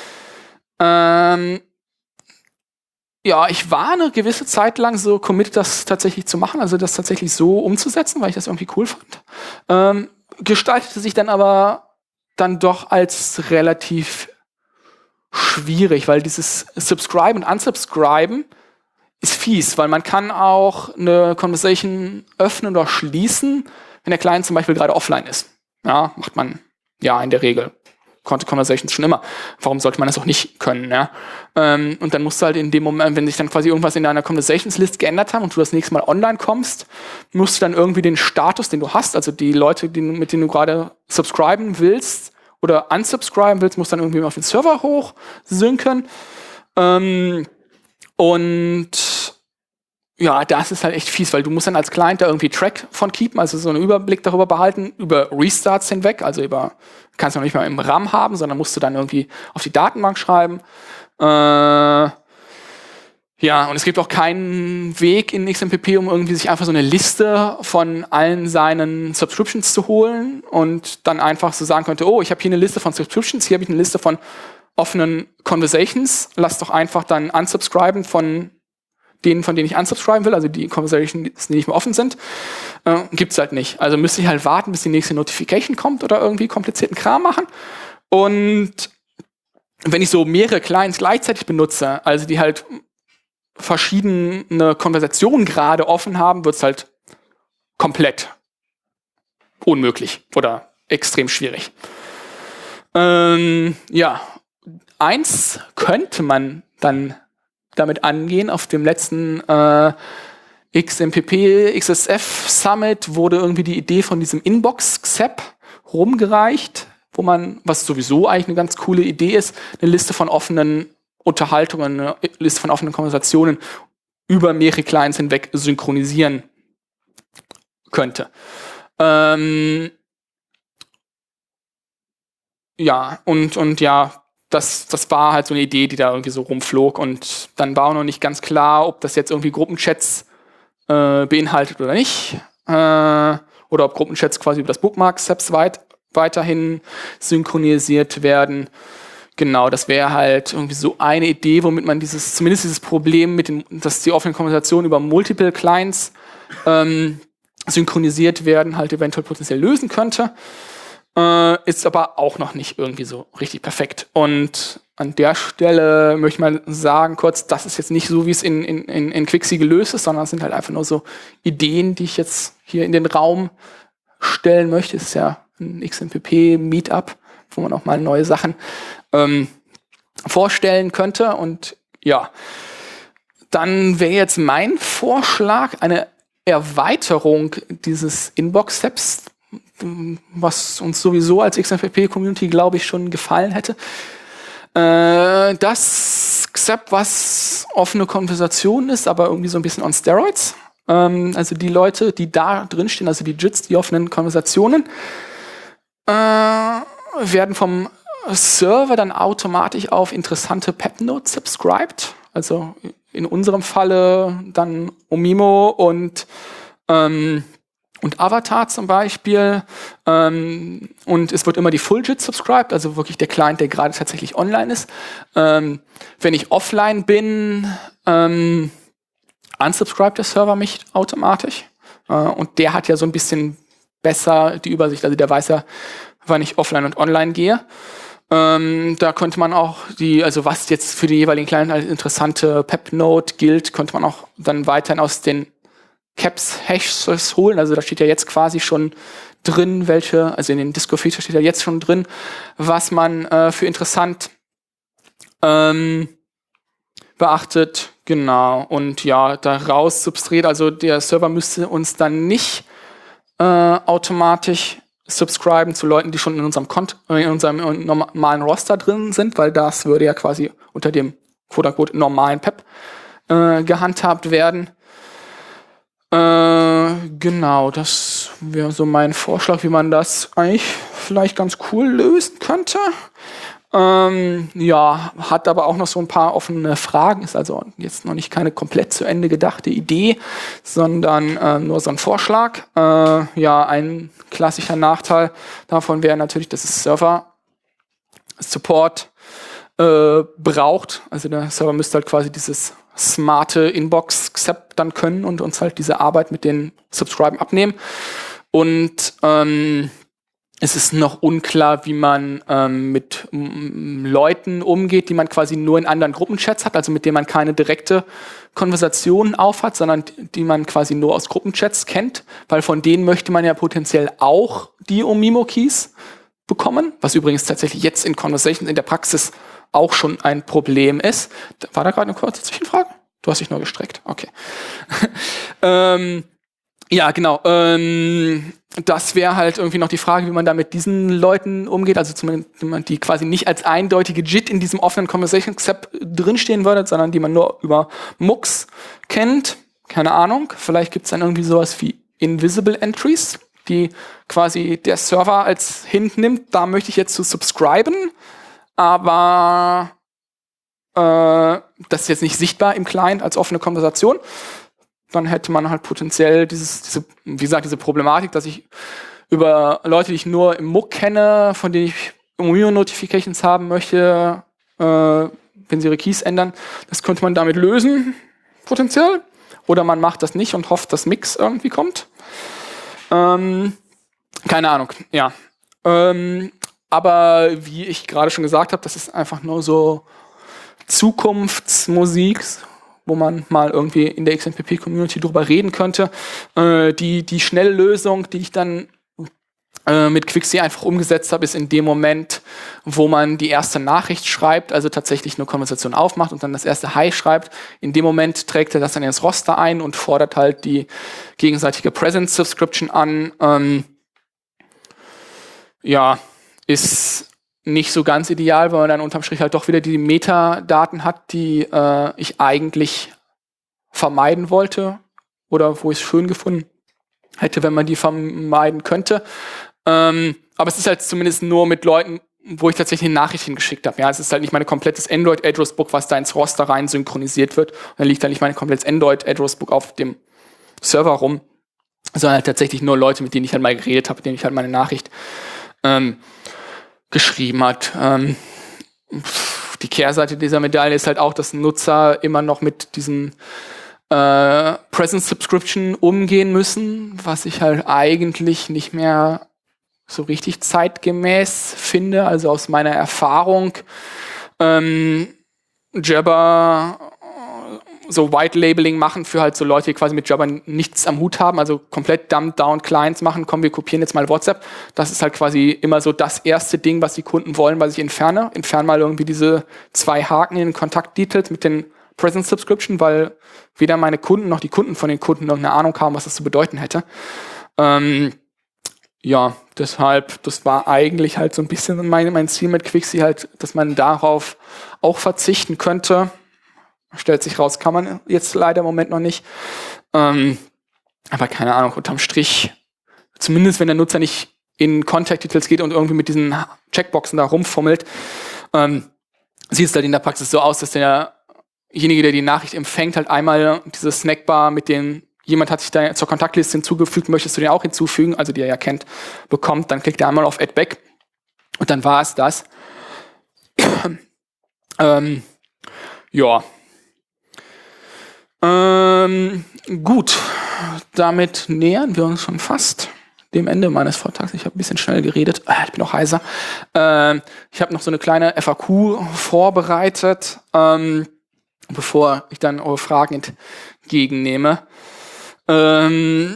Ähm, ja, ich war eine gewisse Zeit lang so committed, das tatsächlich zu machen, also das tatsächlich so umzusetzen, weil ich das irgendwie cool fand. Ähm, gestaltete sich dann aber dann doch als relativ schwierig, weil dieses Subscriben und Unsubscriben ist fies, weil man kann auch eine Conversation öffnen oder schließen, wenn der Client zum Beispiel gerade offline ist. Ja, macht man ja in der Regel. Konnte Conversations schon immer. Warum sollte man das auch nicht können? Ja? Ähm, und dann musst du halt in dem Moment, wenn sich dann quasi irgendwas in deiner Conversations-List geändert hat und du das nächste Mal online kommst, musst du dann irgendwie den Status, den du hast, also die Leute, die, mit denen du gerade subscriben willst oder unsubscriben willst, musst du dann irgendwie auf den Server hoch synken. Ähm, und ja, das ist halt echt fies, weil du musst dann als Client da irgendwie Track von keepen, also so einen Überblick darüber behalten, über Restarts hinweg, also über, kannst du noch nicht mal im RAM haben, sondern musst du dann irgendwie auf die Datenbank schreiben. Äh, ja, und es gibt auch keinen Weg in X M P P, um irgendwie sich einfach so eine Liste von allen seinen Subscriptions zu holen und dann einfach so sagen könnte, oh, ich habe hier eine Liste von Subscriptions, hier habe ich eine Liste von offenen Conversations, lass doch einfach dann unsubscriben von denen, von denen ich unsubscriben will, also die Conversations, die nicht mehr offen sind, äh, gibt's halt nicht. Also müsste ich halt warten, bis die nächste Notification kommt oder irgendwie komplizierten Kram machen. Und wenn ich so mehrere Clients gleichzeitig benutze, also die halt verschiedene Konversationen gerade offen haben, wird's halt komplett unmöglich oder extrem schwierig. Ähm, ja, eins könnte man dann damit angehen. Auf dem letzten äh, X M P P, X S F Summit wurde irgendwie die Idee von diesem Inbox-X A P rumgereicht, wo man, was sowieso eigentlich eine ganz coole Idee ist, eine Liste von offenen Unterhaltungen, eine Liste von offenen Konversationen über mehrere Clients hinweg synchronisieren könnte. Ähm, ja, und, und ja, Das, das war halt so eine Idee, die da irgendwie so rumflog und dann war auch noch nicht ganz klar, ob das jetzt irgendwie Gruppenchats äh, beinhaltet oder nicht. äh, oder ob Gruppenchats quasi über das Bookmark-Steps weit, weiterhin synchronisiert werden. Genau, das wäre halt irgendwie so eine Idee, womit man dieses, zumindest dieses Problem mit den, dass die offenen Konversationen über Multiple Clients ähm, synchronisiert werden, halt eventuell potenziell lösen könnte. Äh, ist aber auch noch nicht irgendwie so richtig perfekt. Und an der Stelle möchte ich mal sagen, kurz, das ist jetzt nicht so, wie es in, in, in, in Quixi gelöst ist, sondern es sind halt einfach nur so Ideen, die ich jetzt hier in den Raum stellen möchte. Es ist ja ein X M P P-Meetup, wo man auch mal neue Sachen ähm, vorstellen könnte. Und ja, dann wäre jetzt mein Vorschlag eine Erweiterung dieses Inbox-Steps, was uns sowieso als X M P P-Community, glaube ich, schon gefallen hätte. Äh, das X E P, was offene Konversation ist, aber irgendwie so ein bisschen on Steroids. Ähm, also die Leute, die da drinstehen, also die J I Ts, die offenen Konversationen, äh, werden vom Server dann automatisch auf interessante Pep-Notes subscribed. Also in unserem Falle dann Omimo und ähm, und Avatar zum Beispiel. Ähm, und es wird immer die Full-J I T subscribed, also wirklich der Client, der gerade tatsächlich online ist. Ähm, wenn ich offline bin, ähm, unsubscribt der Server mich automatisch. Äh, und der hat ja so ein bisschen besser die Übersicht, also der weiß ja, wann ich offline und online gehe. Ähm, da könnte man auch die, also was jetzt für die jeweiligen Client als interessante Pep-Note gilt, könnte man auch dann weiterhin aus den Caps-Hashes holen. Also da steht ja jetzt quasi schon drin, welche, also in dem Disco-Feature steht ja jetzt schon drin, was man äh, für interessant ähm, beachtet. Genau. Und ja, daraus substriert, also der Server müsste uns dann nicht äh, automatisch subscriben zu Leuten, die schon in unserem, Kont in unserem normalen Roster drin sind, weil das würde ja quasi unter dem quote-unquote normalen Pep äh, gehandhabt werden. Äh, genau, das wäre so mein Vorschlag, wie man das eigentlich vielleicht ganz cool lösen könnte. Ähm, ja, hat aber auch noch so ein paar offene Fragen, ist also jetzt noch nicht keine komplett zu Ende gedachte Idee, sondern äh, nur so ein Vorschlag. Äh, ja, ein klassischer Nachteil davon wäre natürlich, dass es Server-Support äh, braucht. Also der Server müsste halt quasi dieses smarte Inbox-Accept dann können und uns halt diese Arbeit mit den Subscriben abnehmen. Und ähm, es ist noch unklar, wie man ähm, mit m, Leuten umgeht, die man quasi nur in anderen Gruppenchats hat, also mit denen man keine direkte Konversation aufhat, sondern die man quasi nur aus Gruppenchats kennt, weil von denen möchte man ja potenziell auch die Omimo-Keys bekommen, was übrigens tatsächlich jetzt in Conversations in der Praxis auch schon ein Problem ist. War da gerade eine kurze Zwischenfrage? Du hast dich nur gestreckt. Okay. ähm, ja, genau. Ähm, das wäre halt irgendwie noch die Frage, wie man da mit diesen Leuten umgeht. Also zumindest, die quasi nicht als eindeutige J I T in diesem offenen Conversation Accept drinstehen würde, sondern die man nur über Mux kennt. Keine Ahnung. Vielleicht gibt es dann irgendwie sowas wie Invisible Entries, die quasi der Server als Hint nimmt. Da möchte ich jetzt zu subscriben. Aber äh, das ist jetzt nicht sichtbar im Client als offene Konversation. Dann hätte man halt potenziell dieses, diese, wie gesagt, diese Problematik, dass ich über Leute, die ich nur im Muck kenne, von denen ich Omimo-Notifications haben möchte, äh, wenn sie ihre Keys ändern, das könnte man damit lösen, potenziell. Oder man macht das nicht und hofft, dass Mix irgendwie kommt. Ähm, keine Ahnung, ja. Ähm, Aber wie ich gerade schon gesagt habe, das ist einfach nur so Zukunftsmusik, wo man mal irgendwie in der X M P P-Community drüber reden könnte. Äh, die, die schnelle Lösung, die ich dann äh, mit Quixi einfach umgesetzt habe, ist in dem Moment, wo man die erste Nachricht schreibt, also tatsächlich eine Konversation aufmacht und dann das erste Hi schreibt. In dem Moment trägt er das dann ins Roster ein und fordert halt die gegenseitige Presence-Subscription an. Ähm, ja, ist nicht so ganz ideal, weil man dann unterm Strich halt doch wieder die Metadaten hat, die äh, ich eigentlich vermeiden wollte oder wo ich es schön gefunden hätte, wenn man die vermeiden könnte. Ähm, aber es ist halt zumindest nur mit Leuten, wo ich tatsächlich eine Nachricht hingeschickt habe. Ja, es ist halt nicht mein komplettes Android-Address-Book, was da ins Roster rein synchronisiert wird. Und dann liegt da nicht mein komplettes Android-Address-Book auf dem Server rum. sondern halt tatsächlich nur Leute, mit denen ich halt mal geredet habe, mit denen ich halt meine Nachricht ähm, geschrieben hat. Ähm, die Kehrseite dieser Medaille ist halt auch, dass Nutzer immer noch mit diesen äh, Presence Subscription umgehen müssen, was ich halt eigentlich nicht mehr so richtig zeitgemäß finde. Also aus meiner Erfahrung, ähm, Jabber so White-Labeling machen für halt so Leute, die quasi mit Jabber nichts am Hut haben, also komplett dumbed-down Clients machen, komm, wir kopieren jetzt mal WhatsApp. Das ist halt quasi immer so das erste Ding, was die Kunden wollen, was ich entferne. Entferne mal irgendwie diese zwei Haken in den Kontakt-Details mit den Presence Subscription, weil weder meine Kunden noch die Kunden von den Kunden irgendeine Ahnung haben, was das zu bedeuten hätte. Ähm, ja, deshalb, das war eigentlich halt so ein bisschen mein, mein Ziel mit Quixi halt, dass man darauf auch verzichten könnte. Stellt sich raus, kann man jetzt leider im Moment noch nicht. Ähm, aber keine Ahnung, unterm Strich, zumindest wenn der Nutzer nicht in Contact Details geht und irgendwie mit diesen Checkboxen da rumfummelt, ähm, sieht es halt in der Praxis so aus, dass derjenige, der die Nachricht empfängt, halt einmal diese Snackbar mit den, jemand hat sich da zur Kontaktliste hinzugefügt, möchtest du den auch hinzufügen, also die er ja kennt, bekommt, dann klickt er einmal auf Add Back und dann war es das. ähm, ja, Ähm, gut, damit nähern wir uns schon fast dem Ende meines Vortrags. Ich habe ein bisschen schnell geredet, ich bin auch heiser. Ähm, ich habe noch so eine kleine F A Q vorbereitet, ähm, bevor ich dann eure Fragen entgegennehme. Ähm,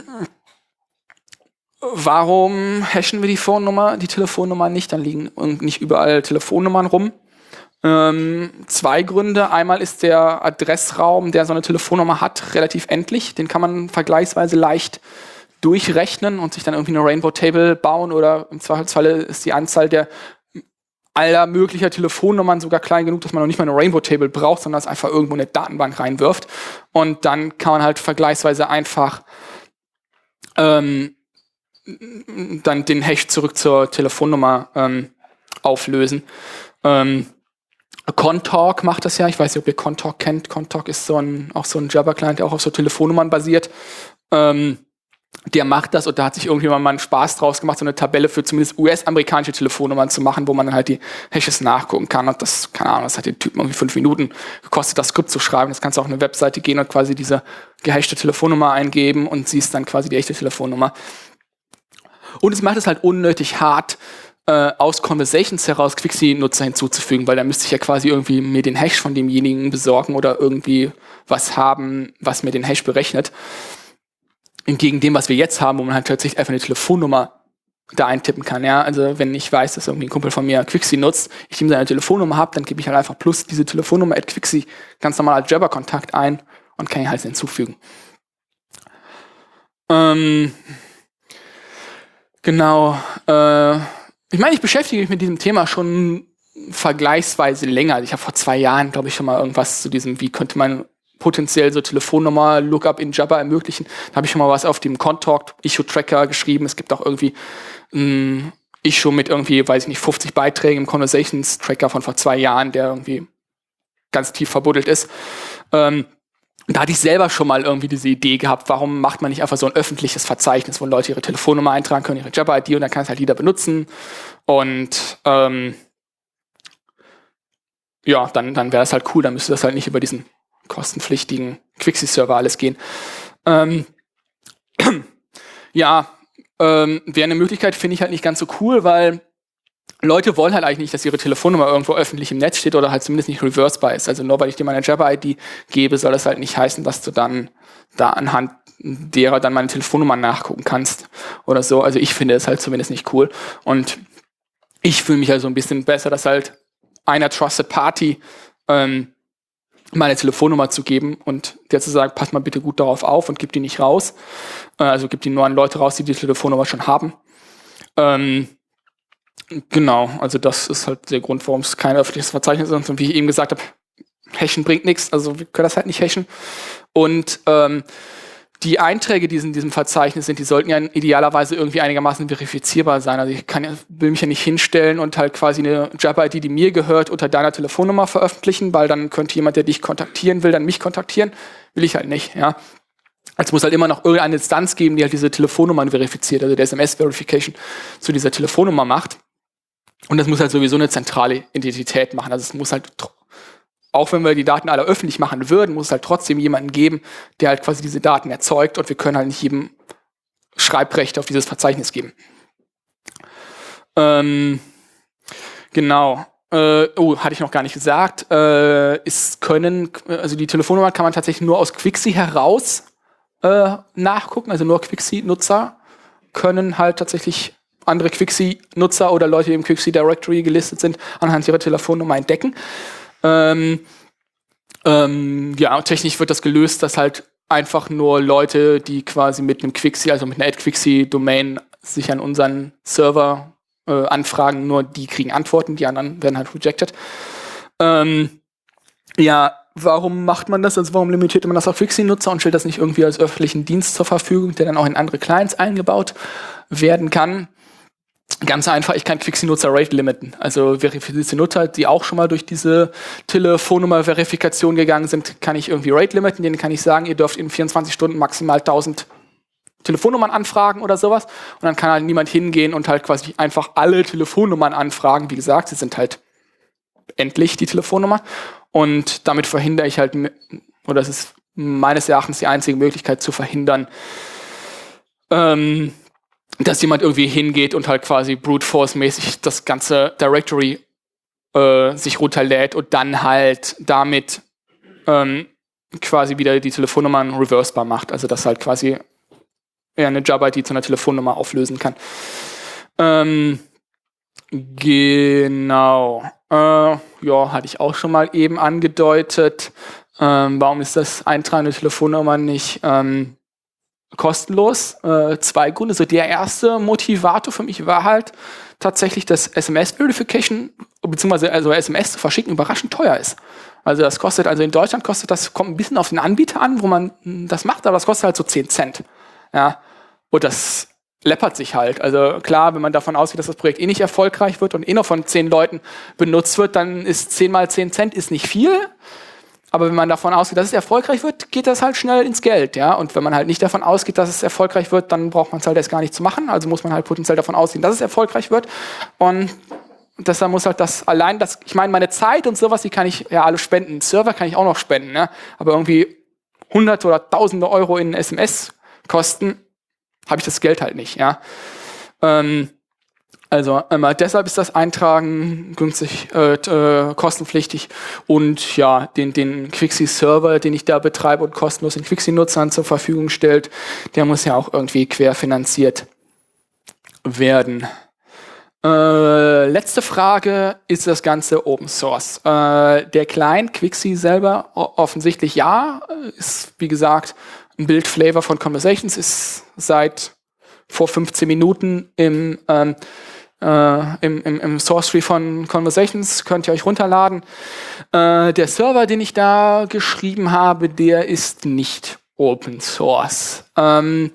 warum hashen wir die Phonennummer, die Telefonnummer nicht? Dann liegen nicht überall Telefonnummern rum. Ähm, zwei Gründe. Einmal ist der Adressraum, der so eine Telefonnummer hat, relativ endlich. Den kann man vergleichsweise leicht durchrechnen und sich dann irgendwie eine Rainbow Table bauen oder im Zweifelsfalle ist die Anzahl der aller möglicher Telefonnummern sogar klein genug, dass man noch nicht mal eine Rainbow Table braucht, sondern es einfach irgendwo in eine Datenbank reinwirft. Und dann kann man halt vergleichsweise einfach ähm, dann den Hash zurück zur Telefonnummer ähm, auflösen. Ähm, Contalk macht das ja, ich weiß nicht, ob ihr Contalk kennt. Contalk ist so ein, auch so ein Jabber-Client, der auch auf so Telefonnummern basiert. Ähm, der macht das und da hat sich irgendjemand mal einen Spaß draus gemacht, so eine Tabelle für zumindest U S-amerikanische Telefonnummern zu machen, wo man dann halt die Hashes nachgucken kann. Und das, keine Ahnung, das hat den Typen irgendwie fünf Minuten gekostet, das Skript zu schreiben. Das kannst du auf eine Webseite gehen und quasi diese gehashte Telefonnummer eingeben und siehst dann quasi die echte Telefonnummer. Und es macht es halt unnötig hart, Äh, aus Conversations heraus Quixi-Nutzer hinzuzufügen, weil da müsste ich ja quasi irgendwie mir den Hash von demjenigen besorgen oder irgendwie was haben, was mir den Hash berechnet. Entgegen dem, was wir jetzt haben, wo man halt tatsächlich einfach eine Telefonnummer da eintippen kann. Ja? Also wenn ich weiß, dass irgendwie ein Kumpel von mir Quixi nutzt, ich ihm seine Telefonnummer habe, dann gebe ich halt einfach plus diese Telefonnummer at Quixi ganz normal als Jabber-Kontakt ein und kann ihn halt hinzufügen. Ähm, genau, äh, Ich meine, ich beschäftige mich mit diesem Thema schon vergleichsweise länger. Ich habe vor zwei Jahren, glaube ich, schon mal irgendwas zu diesem, wie könnte man potenziell so Telefonnummer Lookup in Jabber ermöglichen. Da habe ich schon mal was auf dem Contalk Issue Tracker geschrieben. Es gibt auch irgendwie ein Issue mit irgendwie, weiß ich nicht, fünfzig Beiträgen im Conversations Tracker von vor zwei Jahren, der irgendwie ganz tief verbuddelt ist. Ähm, Da hatte ich selber schon mal irgendwie diese Idee gehabt, warum macht man nicht einfach so ein öffentliches Verzeichnis, wo Leute ihre Telefonnummer eintragen können, ihre Jabber-I D und dann kann es halt jeder benutzen. Und ähm, ja, dann, dann wäre das halt cool, dann müsste das halt nicht über diesen kostenpflichtigen Quixi-Server alles gehen. Ähm, ja, ähm, wäre eine Möglichkeit, finde ich halt nicht ganz so cool, weil Leute wollen halt eigentlich nicht, dass ihre Telefonnummer irgendwo öffentlich im Netz steht oder halt zumindest nicht reversebar ist. Also nur weil ich dir meine Jabber-I D gebe, soll das halt nicht heißen, dass du dann da anhand derer dann meine Telefonnummer nachgucken kannst oder so. Also ich finde es halt zumindest nicht cool. Und ich fühle mich halt so ein bisschen besser, dass halt einer Trusted Party ähm, meine Telefonnummer zu geben und der zu sagen, pass mal bitte gut darauf auf und gib die nicht raus. Äh, also gib die nur an Leute raus, die die Telefonnummer schon haben. Ähm, Genau, also das ist halt der Grund, warum es kein öffentliches Verzeichnis ist. Und wie ich eben gesagt habe, hashen bringt nichts, also wir können das halt nicht hashen. Und ähm, die Einträge, die in diesem Verzeichnis sind, die sollten ja idealerweise irgendwie einigermaßen verifizierbar sein. Also ich kann ja, will mich ja nicht hinstellen und halt quasi eine Jabber-I D, die mir gehört, unter deiner Telefonnummer veröffentlichen, weil dann könnte jemand, der dich kontaktieren will, dann mich kontaktieren. Will ich halt nicht, ja. Es muss halt immer noch irgendeine Instanz geben, die halt diese Telefonnummern verifiziert, also der S M S-Verification zu dieser Telefonnummer macht. Und das muss halt sowieso eine zentrale Identität machen. Also es muss halt, auch wenn wir die Daten alle öffentlich machen würden, muss es halt trotzdem jemanden geben, der halt quasi diese Daten erzeugt, und wir können halt nicht jedem Schreibrechte auf dieses Verzeichnis geben. Ähm, genau. Äh, oh, hatte ich noch gar nicht gesagt. Äh, es können, also die Telefonnummer kann man tatsächlich nur aus Quixi heraus äh, nachgucken. Also nur Quixi-Nutzer können halt tatsächlich andere Quixi-Nutzer oder Leute, die im Quixi-Directory gelistet sind, anhand ihrer Telefonnummer entdecken. Ähm, ähm, ja, technisch wird das gelöst, dass halt einfach nur Leute, die quasi mit einem Quixi, also mit einer Quixi-Domain sich an unseren Server äh, anfragen, nur die kriegen Antworten, die anderen werden halt rejected. Ähm, ja, warum macht man das? Also warum limitiert man das auf Quixi-Nutzer und stellt das nicht irgendwie als öffentlichen Dienst zur Verfügung, der dann auch in andere Clients eingebaut werden kann? Ganz einfach, ich kann Quixi-Nutzer Rate limiten. Also verifizierte Nutzer, die auch schon mal durch diese Telefonnummer-Verifikation gegangen sind, kann ich irgendwie Rate limiten. Denen kann ich sagen, ihr dürft in vierundzwanzig Stunden maximal tausend Telefonnummern anfragen oder sowas. Und dann kann halt niemand hingehen und halt quasi einfach alle Telefonnummern anfragen. Wie gesagt, sie sind halt endlich, die Telefonnummer. Und damit verhindere ich halt, oder das ist meines Erachtens die einzige Möglichkeit zu verhindern, ähm, dass jemand irgendwie hingeht und halt quasi brute force-mäßig das ganze Directory äh, sich runterlädt und dann halt damit ähm, quasi wieder die Telefonnummern reversible macht. Also dass halt quasi ja, eine Job-I D zu einer Telefonnummer auflösen kann. Ähm, genau. Äh, ja, hatte ich auch schon mal eben angedeutet. Ähm, warum ist das Eintragen der Telefonnummer nicht ähm, kostenlos? Äh, zwei Gründe. So der erste Motivator für mich war halt tatsächlich, dass S M S-Verification, beziehungsweise also S M S zu verschicken, überraschend teuer ist. Also das kostet, also in Deutschland kostet das, kommt ein bisschen auf den Anbieter an, wo man das macht, aber das kostet halt so zehn Cent. Ja. Und das läppert sich halt. Also klar, wenn man davon ausgeht, dass das Projekt eh nicht erfolgreich wird und eh noch von zehn Leuten benutzt wird, dann ist zehn mal zehn Cent ist nicht viel. Aber wenn man davon ausgeht, dass es erfolgreich wird, geht das halt schnell ins Geld, ja. Und wenn man halt nicht davon ausgeht, dass es erfolgreich wird, dann braucht man es halt erst gar nicht zu machen. Also muss man halt potenziell davon ausgehen, dass es erfolgreich wird. Und deshalb muss halt das allein, das, ich meine, meine Zeit und sowas, die kann ich ja alle spenden. Server kann ich auch noch spenden, ne? Aber irgendwie hunderte oder tausende Euro in S M S kosten, habe ich das Geld halt nicht, ja. Ähm, Also ähm, deshalb ist das Eintragen günstig, äh, äh, kostenpflichtig, und ja, den, den Quixi-Server, den ich da betreibe und kostenlos den Quixi-Nutzern zur Verfügung stellt, der muss ja auch irgendwie querfinanziert werden. Äh, letzte Frage, ist das Ganze Open Source? Äh, der Client Quixi selber offensichtlich ja, ist wie gesagt ein Build-Flavor von Conversations, ist seit vor fünfzehn Minuten im ähm, Äh, im, im, im Source Tree von Conversations, könnt ihr euch runterladen. Äh, der Server, den ich da geschrieben habe, der ist nicht Open Source. Ähm,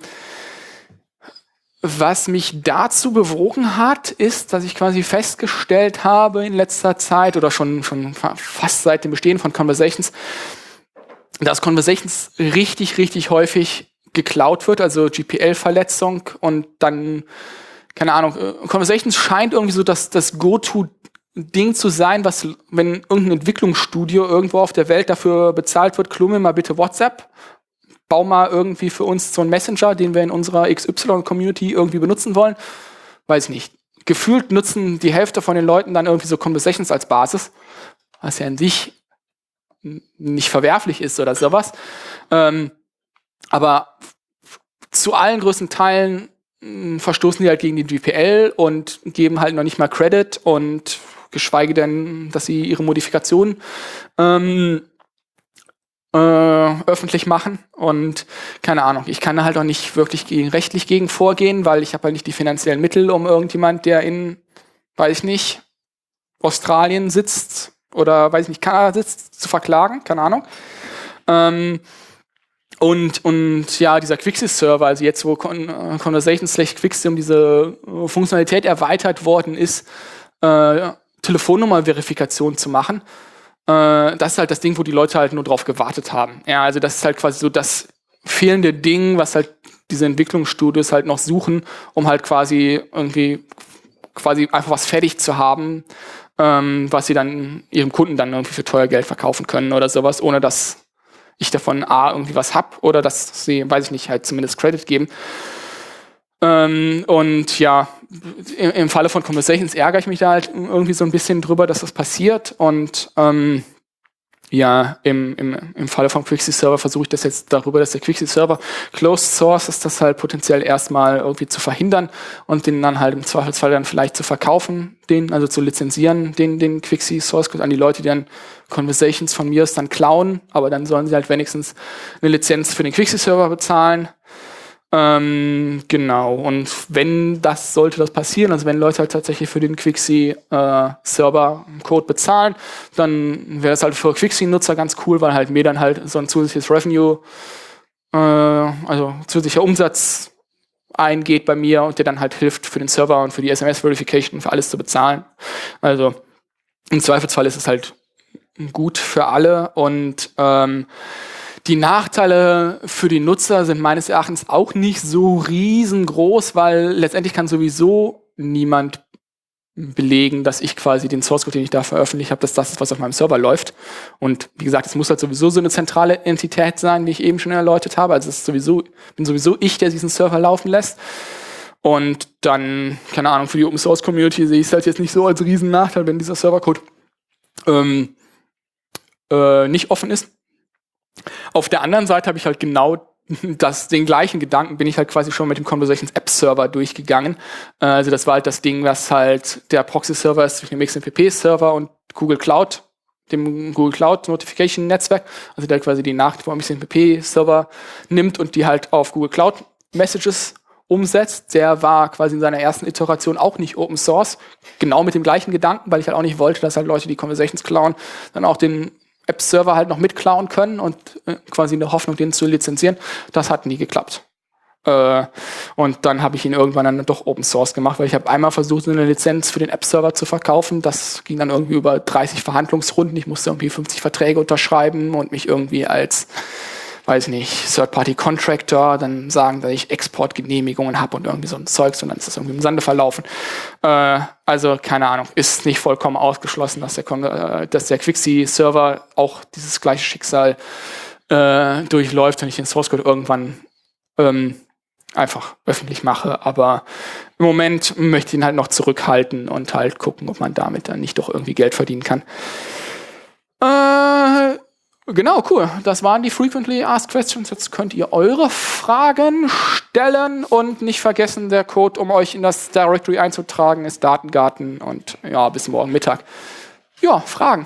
was mich dazu bewogen hat, ist, dass ich quasi festgestellt habe in letzter Zeit oder schon, schon fast seit dem Bestehen von Conversations, dass Conversations richtig, richtig häufig geklaut wird, also G P L-Verletzung, und dann keine Ahnung, Conversations scheint irgendwie so das, das Go-To-Ding zu sein, was, wenn irgendein Entwicklungsstudio irgendwo auf der Welt dafür bezahlt wird, klon mir mal bitte WhatsApp, bau mal irgendwie für uns so einen Messenger, den wir in unserer X Y-Community irgendwie benutzen wollen. Weiß ich nicht. Gefühlt nutzen die Hälfte von den Leuten dann irgendwie so Conversations als Basis, was ja in sich nicht verwerflich ist oder sowas. Ähm, aber zu allen größten Teilen verstoßen die halt gegen die G P L und geben halt noch nicht mal Credit, und geschweige denn, dass sie ihre Modifikationen ähm, äh, öffentlich machen. Und keine Ahnung, ich kann da halt auch nicht wirklich gegen, rechtlich gegen vorgehen, weil ich habe halt nicht die finanziellen Mittel, um irgendjemand, der in, weiß ich nicht, Australien sitzt oder, weiß ich nicht, Kanada sitzt, zu verklagen, keine Ahnung. Ähm, Und, und ja, dieser Quixi-Server, also jetzt, wo Con- Conversations slash Quixi um diese Funktionalität erweitert worden ist, äh, Telefonnummer-Verifikation zu machen, äh, das ist halt das Ding, wo die Leute halt nur drauf gewartet haben. Ja, also das ist halt quasi so das fehlende Ding, was halt diese Entwicklungsstudios halt noch suchen, um halt quasi irgendwie quasi einfach was fertig zu haben, ähm, was sie dann ihrem Kunden dann irgendwie für teuer Geld verkaufen können oder sowas, ohne dass ich davon A, irgendwie was hab oder dass sie, weiß ich nicht, halt zumindest Credit geben. Ähm, und ja, im, im Falle von Conversations ärgere ich mich da halt irgendwie so ein bisschen drüber, dass das passiert. Und ähm, ja, im, im, im Falle vom Quixi-Server versuche ich das jetzt darüber, dass der Quixi-Server closed source ist, das halt potenziell erstmal irgendwie zu verhindern und den dann halt im Zweifelsfall dann vielleicht zu verkaufen, den, also zu lizenzieren, den, den Quixi-Source-Code an die Leute, die dann Conversations von mir dann klauen, aber dann sollen sie halt wenigstens eine Lizenz für den Quixi-Server bezahlen. Ähm, genau, und wenn das, sollte das passieren, also wenn Leute halt tatsächlich für den Quixi-Server äh, Code bezahlen, dann wäre das halt für Quixi-Nutzer ganz cool, weil halt mir dann halt so ein zusätzliches Revenue, äh, also zusätzlicher Umsatz eingeht bei mir und der dann halt hilft für den Server und für die S M S-Verification und für alles zu bezahlen. Also im Zweifelsfall ist es halt gut für alle und ähm, die Nachteile für die Nutzer sind meines Erachtens auch nicht so riesengroß, weil letztendlich kann sowieso niemand belegen, dass ich quasi den Source Code, den ich da veröffentlicht habe, dass das ist, was auf meinem Server läuft. Und wie gesagt, es muss halt sowieso so eine zentrale Entität sein, wie ich eben schon erläutert habe. Also es ist sowieso, bin sowieso ich, der diesen Server laufen lässt. Und dann, keine Ahnung, für die Open Source Community sehe ich es halt jetzt nicht so als riesen Nachteil, wenn dieser Servercode ähm, äh, nicht offen ist. Auf der anderen Seite habe ich halt genau das, den gleichen Gedanken bin ich halt quasi schon mit dem Conversations App Server durchgegangen. Also das war halt das Ding, was halt der Proxy-Server ist zwischen dem X M P P-Server und Google Cloud, dem Google Cloud Notification Netzwerk. Also der quasi die Nachricht vom X M P P-Server nimmt und die halt auf Google Cloud Messages umsetzt. Der war quasi in seiner ersten Iteration auch nicht Open Source. Genau mit dem gleichen Gedanken, weil ich halt auch nicht wollte, dass halt Leute, die Conversations klauen, dann auch den App-Server halt noch mitklauen können und äh, quasi in der Hoffnung, den zu lizenzieren. Das hat nie geklappt. Äh, und dann habe ich ihn irgendwann dann doch Open Source gemacht, weil ich habe einmal versucht, eine Lizenz für den App-Server zu verkaufen. Das ging dann irgendwie über dreißig Verhandlungsrunden. Ich musste irgendwie fünfzig Verträge unterschreiben und mich irgendwie als, weiß nicht, Third-Party-Contractor dann sagen, dass ich Exportgenehmigungen habe und irgendwie so ein Zeugs und dann ist das irgendwie im Sande verlaufen. Äh, also, keine Ahnung, ist nicht vollkommen ausgeschlossen, dass der, äh, dass der Quixi-Server auch dieses gleiche Schicksal äh, durchläuft, wenn ich den Source-Code irgendwann ähm, einfach öffentlich mache. Aber im Moment möchte ich ihn halt noch zurückhalten und halt gucken, ob man damit dann nicht doch irgendwie Geld verdienen kann. Äh, Genau, cool. Das waren die Frequently Asked Questions. Jetzt könnt ihr eure Fragen stellen und nicht vergessen, der Code, um euch in das Directory einzutragen, ist Datengarten und ja, bis morgen Mittag. Ja, Fragen.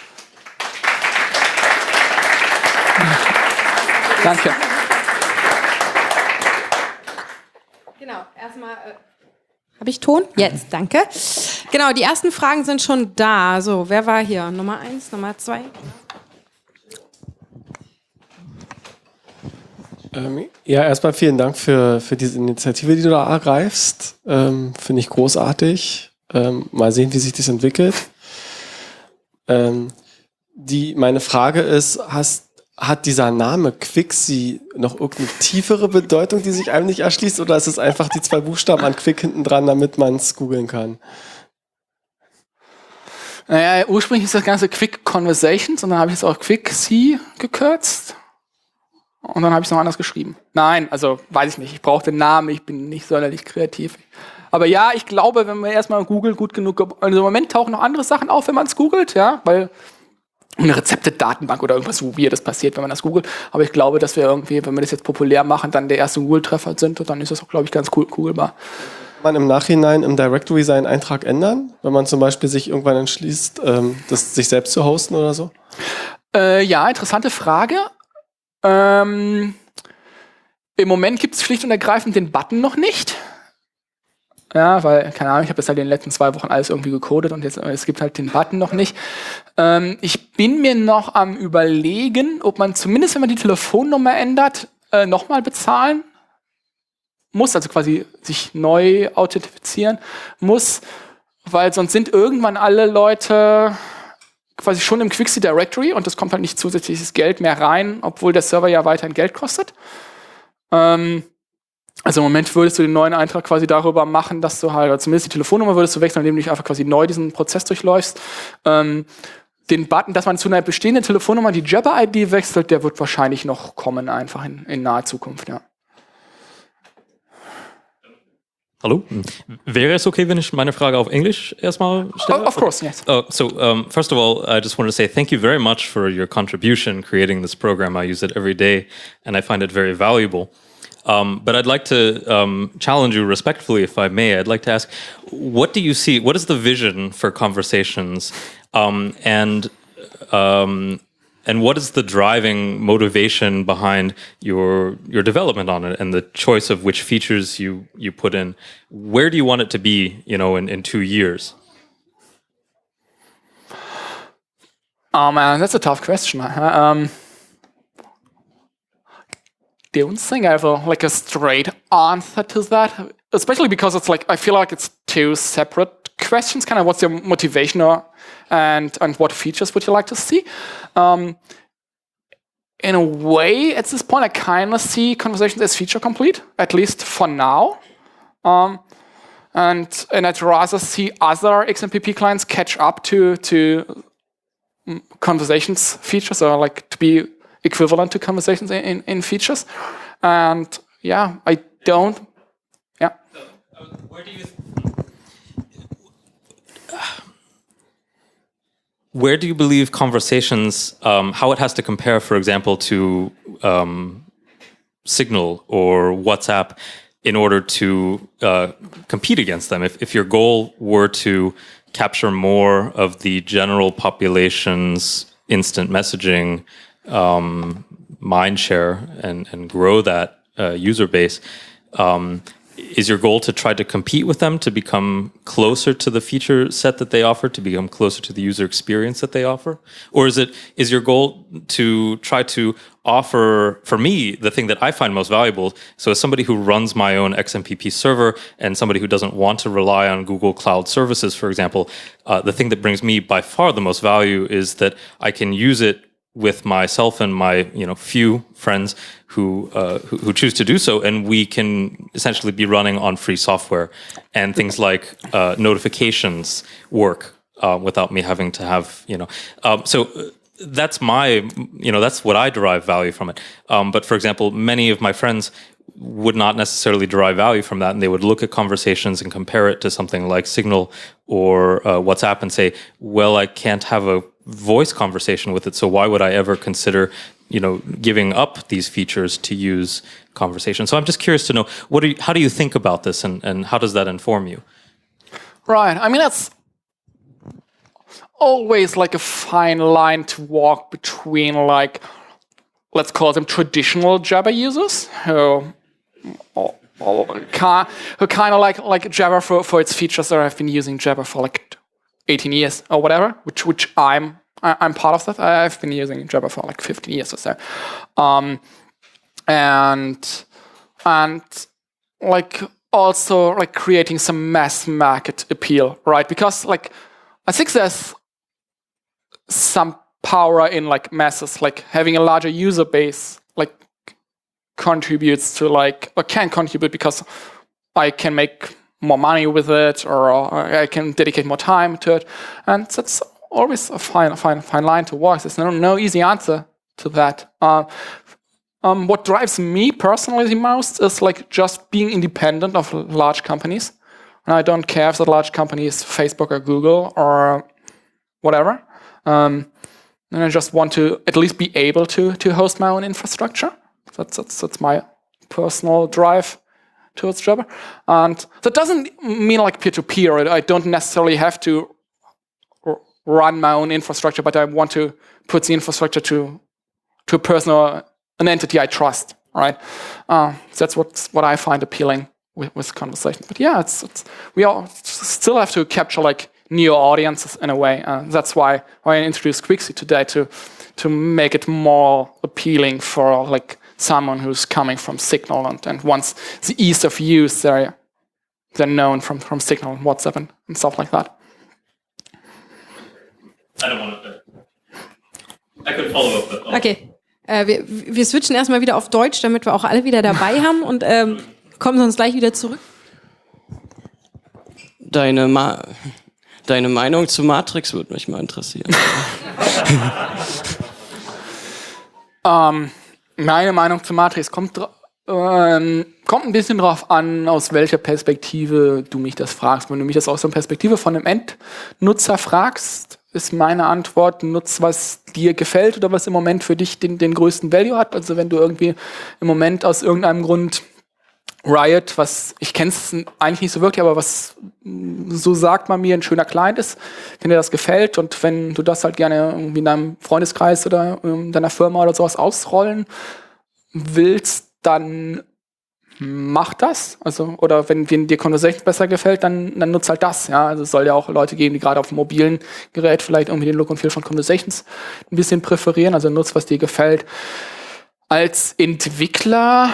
Danke. Genau, erstmal. Äh Habe ich Ton? Jetzt, danke. Genau, die ersten Fragen sind schon da. So, wer war hier? Nummer eins, Nummer zwei? Ähm, ja, erstmal vielen Dank für, für diese Initiative, die du da ergreifst. Ähm, Finde ich großartig. Ähm, mal sehen, wie sich das entwickelt. Ähm, die, meine Frage ist, hast, hat dieser Name Quixi noch irgendeine tiefere Bedeutung, die sich einem nicht erschließt, oder ist es einfach die zwei Buchstaben an Quick hinten dran, damit man es googeln kann? Naja, ursprünglich ist das Ganze Quick Conversations und dann habe ich es auch Quixi gekürzt. Und dann habe ich es noch anders geschrieben. Nein, also weiß ich nicht. Ich brauche den Namen, ich bin nicht sonderlich kreativ. Aber ja, ich glaube, wenn man erstmal googelt, gut genug. Also im Moment tauchen noch andere Sachen auf, wenn man es googelt, ja, weil eine Rezepte-Datenbank oder irgendwas so weird das passiert, wenn man das googelt. Aber ich glaube, dass wir irgendwie, wenn wir das jetzt populär machen, dann der erste Google-Treffer sind und dann ist das auch, glaube ich, ganz cool googelbar. Kann man im Nachhinein im Directory seinen Eintrag ändern, wenn man zum Beispiel sich irgendwann entschließt, ähm, das sich selbst zu hosten oder so? Äh, ja, interessante Frage. Ähm, Im Moment gibt es schlicht und ergreifend den Button noch nicht. Ja, weil, keine Ahnung, ich habe das halt in den letzten zwei Wochen alles irgendwie gecodet und jetzt es gibt halt den Button noch nicht. Ähm, ich bin mir noch am Überlegen, ob man zumindest, wenn man die Telefonnummer ändert, äh, nochmal bezahlen muss, also quasi sich neu authentifizieren muss, weil sonst sind irgendwann alle Leute quasi schon im Quixi Directory und es kommt halt nicht zusätzliches Geld mehr rein, obwohl der Server ja weiterhin Geld kostet. Ähm, also im Moment würdest du den neuen Eintrag quasi darüber machen, dass du halt, oder zumindest die Telefonnummer würdest du wechseln, indem du dich einfach quasi neu diesen Prozess durchläufst. Ähm, den Button, dass man zu einer bestehenden Telefonnummer die Jabber-I D wechselt, der wird wahrscheinlich noch kommen, einfach in, in naher Zukunft, ja. Hallo. Wäre es okay, wenn ich meine Frage auf Englisch erstmal stelle? Oh, of course, yes. Uh, so, um, first of all, I just want to say thank you very much for your contribution creating this program. I use it every day, and I find it very valuable. Um, but I'd like to um, challenge you respectfully, if I may. I'd like to ask, what do you see? What is the vision for Conversations, um, and um, and what is the driving motivation behind your your development on it and the choice of which features you you put in? Where do you want it to be, you know, in, in two years? Oh man, that's a tough question. Um, don't think I have a, like a straight answer to that, especially because it's like I feel like it's two separate questions. Kind of, what's your motivation, or and and what features would you like to see? Um, in a way, at this point, I kind of see Conversations as feature complete, at least for now. Um, and and I'd rather see other X M P P clients catch up to to Conversations features, or like to be equivalent to Conversations in, in, in features. And yeah, I don't. Yeah. So, uh, where do you? Where do you believe Conversations, um, how it has to compare, for example, to um, Signal or WhatsApp in order to uh, compete against them? If, if your goal were to capture more of the general population's instant messaging um, mind share and, and grow that uh, user base, um, is your goal to try to compete with them, to become closer to the feature set that they offer, to become closer to the user experience that they offer? Or is it is your goal to try to offer, for me, the thing that I find most valuable? So as somebody who runs my own X M P P server and somebody who doesn't want to rely on Google Cloud Services, for example, uh, the thing that brings me by far the most value is that I can use it with myself and my you know few friends who, uh, who who choose to do so, and we can essentially be running on free software, and things like uh, notifications work uh, without me having to have you know. Um, so that's my you know that's what I derive value from it. Um, but for example, many of my friends would not necessarily derive value from that, and they would look at Conversations and compare it to something like Signal or uh, WhatsApp and say, well, I can't have a voice conversation with it, so why would I ever consider you know giving up these features to use Conversation? So I'm just curious to know, what do you, how do you think about this, and, and how does that inform you? Right. I mean, that's always like a fine line to walk between, like, let's call them traditional Jabber users who who kind of like like Jabber for, for its features, or have been using Jabber for like eighteen years or whatever, which which I'm I'm part of that. I've been using Jabber for like fifteen years or so, um, and and like also like creating some mass market appeal, right? Because like I think there's some power in like masses, like having a larger user base, like contributes to like, or can contribute because I can make more money with it, or I can dedicate more time to it, and that's always a fine, fine, fine line to walk. There's no, no easy answer to that. Uh, um, what drives me personally the most is like just being independent of large companies. And I don't care if the large company is Facebook or Google or whatever. Um, and I just want to at least be able to to host my own infrastructure. That's that's, that's my personal drive towards Jabber. And that doesn't mean like peer-to-peer. I don't necessarily have to r- run my own infrastructure, but I want to put the infrastructure to to a person or an entity I trust, right? Uh, that's what what I find appealing with, with Conversation. But yeah, it's, it's we all still have to capture like new audiences in a way. Uh, that's why, why I introduced Quixi today, to to make it more appealing for like someone who's coming from Signal and, and wants the ease of use. They're they're known from, from Signal and WhatsApp and, and stuff like that. I don't want to. I could follow up with Okay. Äh, wir, wir switchen erstmal wieder auf Deutsch, damit wir auch alle wieder dabei haben und ähm, kommen sonst gleich wieder zurück. Deine, Ma Deine Meinung zu Matrix würde mich mal interessieren. ähm, meine Meinung zu Matrix kommt, ähm, kommt ein bisschen drauf an, aus welcher Perspektive du mich das fragst. Wenn du mich das aus der Perspektive von einem Endnutzer fragst, ist meine Antwort, nutz, was dir gefällt oder was im Moment für dich den, den größten Value hat. Also wenn du irgendwie im Moment aus irgendeinem Grund Riot, was ich kenne es eigentlich nicht so wirklich, aber was, so sagt man mir, ein schöner Client ist, wenn dir das gefällt und wenn du das halt gerne irgendwie in deinem Freundeskreis oder in deiner Firma oder sowas ausrollen willst, dann mach das. Also, oder wenn dir Conversations besser gefällt, dann, dann nutzt halt das. Ja? Also es soll ja auch Leute geben, die gerade auf dem mobilen Gerät vielleicht irgendwie den Look und Feel von Conversations ein bisschen präferieren. Also nutzt, was dir gefällt. Als Entwickler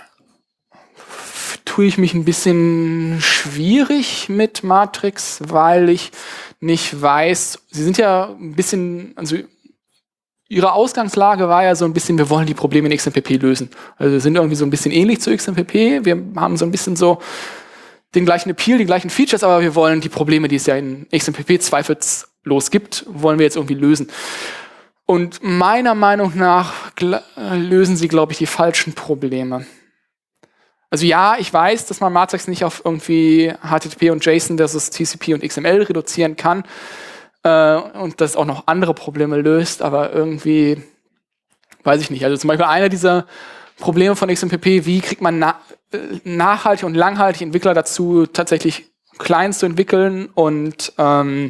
tue ich mich ein bisschen schwierig mit Matrix, weil ich nicht weiß, sie sind ja ein bisschen, also ihre Ausgangslage war ja so ein bisschen, wir wollen die Probleme in X M P P lösen. Also wir sind irgendwie so ein bisschen ähnlich zu X M P P, wir haben so ein bisschen so den gleichen Appeal, die gleichen Features, aber wir wollen die Probleme, die es ja in X M P P zweifellos gibt, wollen wir jetzt irgendwie lösen. Und meiner Meinung nach lösen sie, glaube ich, die falschen Probleme. Also ja, ich weiß, dass man Matrix nicht auf irgendwie H T T P und JSON versus T C P und X M L reduzieren kann äh, und das auch noch andere Probleme löst, aber irgendwie, weiß ich nicht. Also zum Beispiel einer dieser Probleme von X M P P, wie kriegt man na nachhaltig und langhaltig Entwickler dazu, tatsächlich Clients zu entwickeln und ähm,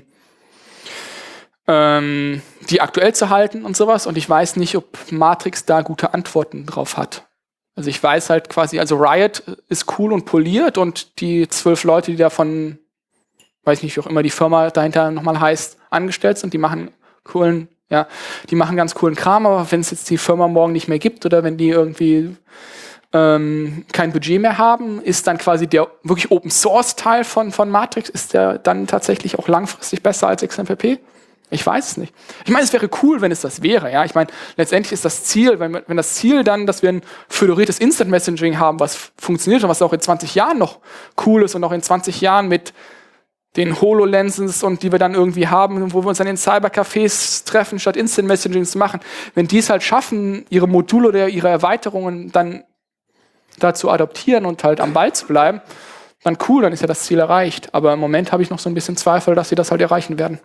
ähm, die aktuell zu halten und sowas. Und ich weiß nicht, ob Matrix da gute Antworten drauf hat. Also ich weiß halt quasi, also Riot ist cool und poliert und die zwölf Leute, die davon, weiß nicht, wie auch immer die Firma dahinter nochmal heißt, angestellt sind, die machen coolen, ja, die machen ganz coolen Kram, aber wenn es jetzt die Firma morgen nicht mehr gibt oder wenn die irgendwie ähm, kein Budget mehr haben, ist dann quasi der wirklich Open-Source-Teil von, von Matrix, ist der dann tatsächlich auch langfristig besser als X M P P? Ich weiß es nicht. Ich meine, es wäre cool, wenn es das wäre. Ja, ich meine, letztendlich ist das Ziel, wenn, wenn das Ziel dann, dass wir ein föderiertes Instant Messaging haben, was funktioniert und was auch in zwanzig Jahren noch cool ist und auch in zwanzig Jahren mit den HoloLenses und die wir dann irgendwie haben, wo wir uns dann in Cybercafés treffen, statt Instant Messaging zu machen. Wenn die es halt schaffen, ihre Module oder ihre Erweiterungen dann dazu adoptieren und halt am Ball zu bleiben, dann cool, dann ist ja das Ziel erreicht. Aber im Moment habe ich noch so ein bisschen Zweifel, dass sie das halt erreichen werden.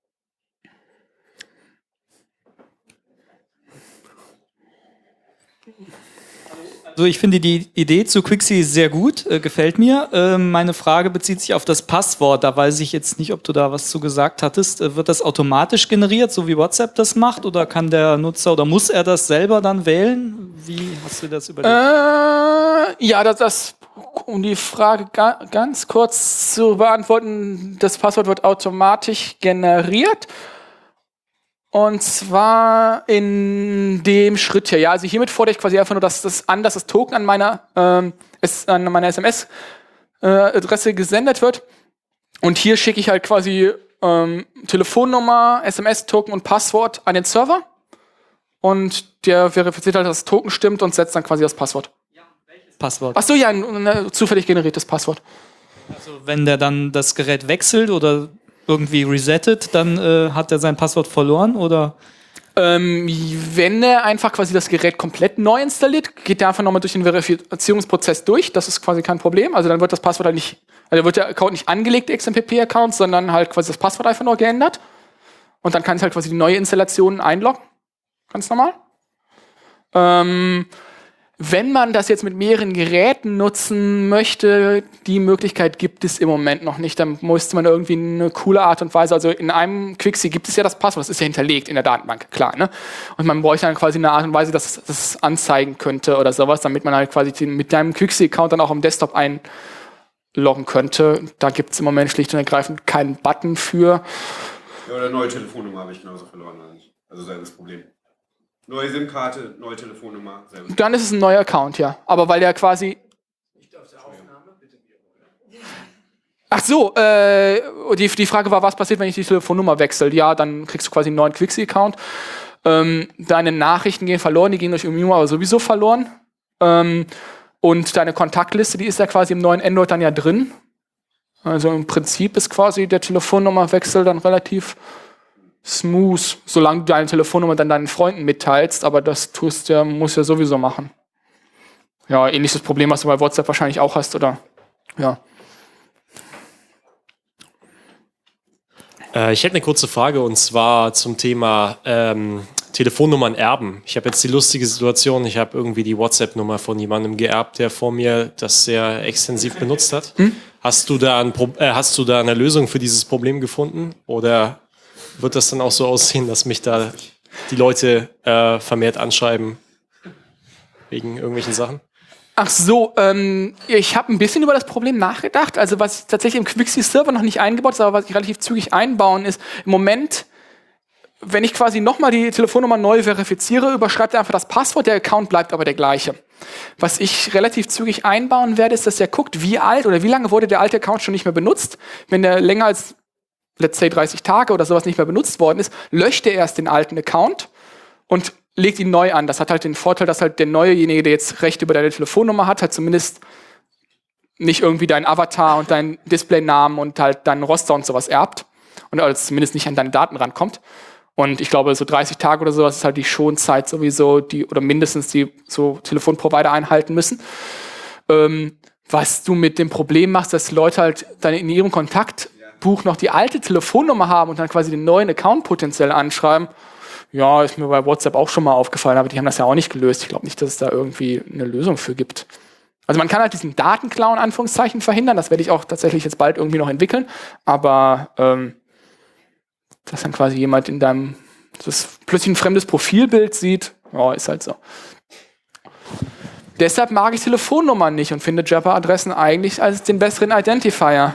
Also ich finde die Idee zu Quixi sehr gut, äh, gefällt mir. Äh, meine Frage bezieht sich auf das Passwort. Da weiß ich jetzt nicht, ob du da was zu gesagt hattest. Äh, wird das automatisch generiert, so wie WhatsApp das macht? Oder kann der Nutzer oder muss er das selber dann wählen? Wie hast du das überlegt? Äh, ja, das, das, um die Frage ga, ganz kurz zu beantworten, das Passwort wird automatisch generiert. Und zwar in dem Schritt hier. Ja, also hiermit fordere ich quasi einfach nur, dass das an, dass das Token an meiner, ähm, es, an meiner S M S-Adresse äh, gesendet wird. Und hier schicke ich halt quasi ähm, Telefonnummer, S M S-Token und Passwort an den Server. Und der verifiziert halt, dass das Token stimmt und setzt dann quasi das Passwort. Ja, welches Passwort? Achso, ja, ein, ein zufällig generiertes Passwort. Also wenn der dann das Gerät wechselt oder irgendwie resettet, dann äh, hat er sein Passwort verloren, oder? Ähm, wenn er einfach quasi das Gerät komplett neu installiert, geht der einfach nochmal durch den Verifizierungsprozess durch. Das ist quasi kein Problem. Also dann wird das Passwort halt nicht, also wird der Account nicht angelegt, der X M P P-Account, sondern halt quasi das Passwort einfach nur geändert. Und dann kann ich halt quasi die neue Installation einloggen. Ganz normal. Ähm, Wenn man das jetzt mit mehreren Geräten nutzen möchte, die Möglichkeit gibt es im Moment noch nicht. Dann müsste man irgendwie eine coole Art und Weise, also in einem Quixi gibt es ja das Passwort, das ist ja hinterlegt in der Datenbank, klar, ne? Und man bräuchte dann quasi eine Art und Weise, dass das anzeigen könnte oder sowas, damit man halt quasi mit deinem Quixi-Account dann auch am Desktop einloggen könnte. Da gibt es im Moment schlicht und ergreifend keinen Button für. Ja, oder neue Telefonnummer habe ich genauso verloren. Also selbes Problem. Neue SIM-Karte, neue Telefonnummer. Selber. Dann ist es ein neuer Account, ja. Aber weil der quasi... Ach so, äh, die, die Frage war, was passiert, wenn ich die Telefonnummer wechsle? Ja, dann kriegst du quasi einen neuen Quixi-Account. Ähm, deine Nachrichten gehen verloren, die gehen durch Immuno aber sowieso verloren. Ähm, und deine Kontaktliste, die ist ja quasi im neuen Android dann ja drin. Also im Prinzip ist quasi der Telefonnummerwechsel dann relativ smooth, solange du deine Telefonnummer dann deinen Freunden mitteilst, aber das tust ja, musst du ja sowieso machen. Ja, ähnliches Problem, was du bei WhatsApp wahrscheinlich auch hast, oder? Ja. Äh, ich hätte eine kurze Frage und zwar zum Thema ähm, Telefonnummern erben. Ich habe jetzt die lustige Situation, ich habe irgendwie die WhatsApp-Nummer von jemandem geerbt, der vor mir das sehr extensiv benutzt hat. Hm? Hast du da ein Pro- äh, hast du da eine Lösung für dieses Problem gefunden? Oder wird das dann auch so aussehen, dass mich da die Leute äh, vermehrt anschreiben wegen irgendwelchen Sachen? Ach so, ähm, ich habe ein bisschen über das Problem nachgedacht. Also was tatsächlich im Quixi-Server noch nicht eingebaut ist, aber was ich relativ zügig einbauen ist, im Moment, wenn ich quasi nochmal die Telefonnummer neu verifiziere, überschreibt er einfach das Passwort, der Account bleibt aber der gleiche. Was ich relativ zügig einbauen werde, ist, dass er guckt, wie alt oder wie lange wurde der alte Account schon nicht mehr benutzt. Wenn der länger als, let's say, dreißig Tage oder sowas nicht mehr benutzt worden ist, löscht er erst den alten Account und legt ihn neu an. Das hat halt den Vorteil, dass halt der neuejenige, der jetzt Recht über deine Telefonnummer hat, halt zumindest nicht irgendwie deinen Avatar und deinen Displaynamen und halt deinen Roster und sowas erbt und also zumindest nicht an deine Daten rankommt. Und ich glaube, so dreißig Tage oder sowas ist halt die Schonzeit sowieso, die oder mindestens die so Telefonprovider einhalten müssen. Ähm, was du mit dem Problem machst, dass Leute halt dann in ihrem Kontaktbuch noch die alte Telefonnummer haben und dann quasi den neuen Account potenziell anschreiben. Ja, ist mir bei WhatsApp auch schon mal aufgefallen, aber die haben das ja auch nicht gelöst. Ich glaube nicht, dass es da irgendwie eine Lösung für gibt. Also man kann halt diesen Datenklau in Anführungszeichen verhindern. Das werde ich auch tatsächlich jetzt bald irgendwie noch entwickeln. Aber ähm, dass dann quasi jemand in deinem das plötzlich ein fremdes Profilbild sieht, ja, ist halt so. Deshalb mag ich Telefonnummern nicht und finde Jabber-Adressen eigentlich als den besseren Identifier.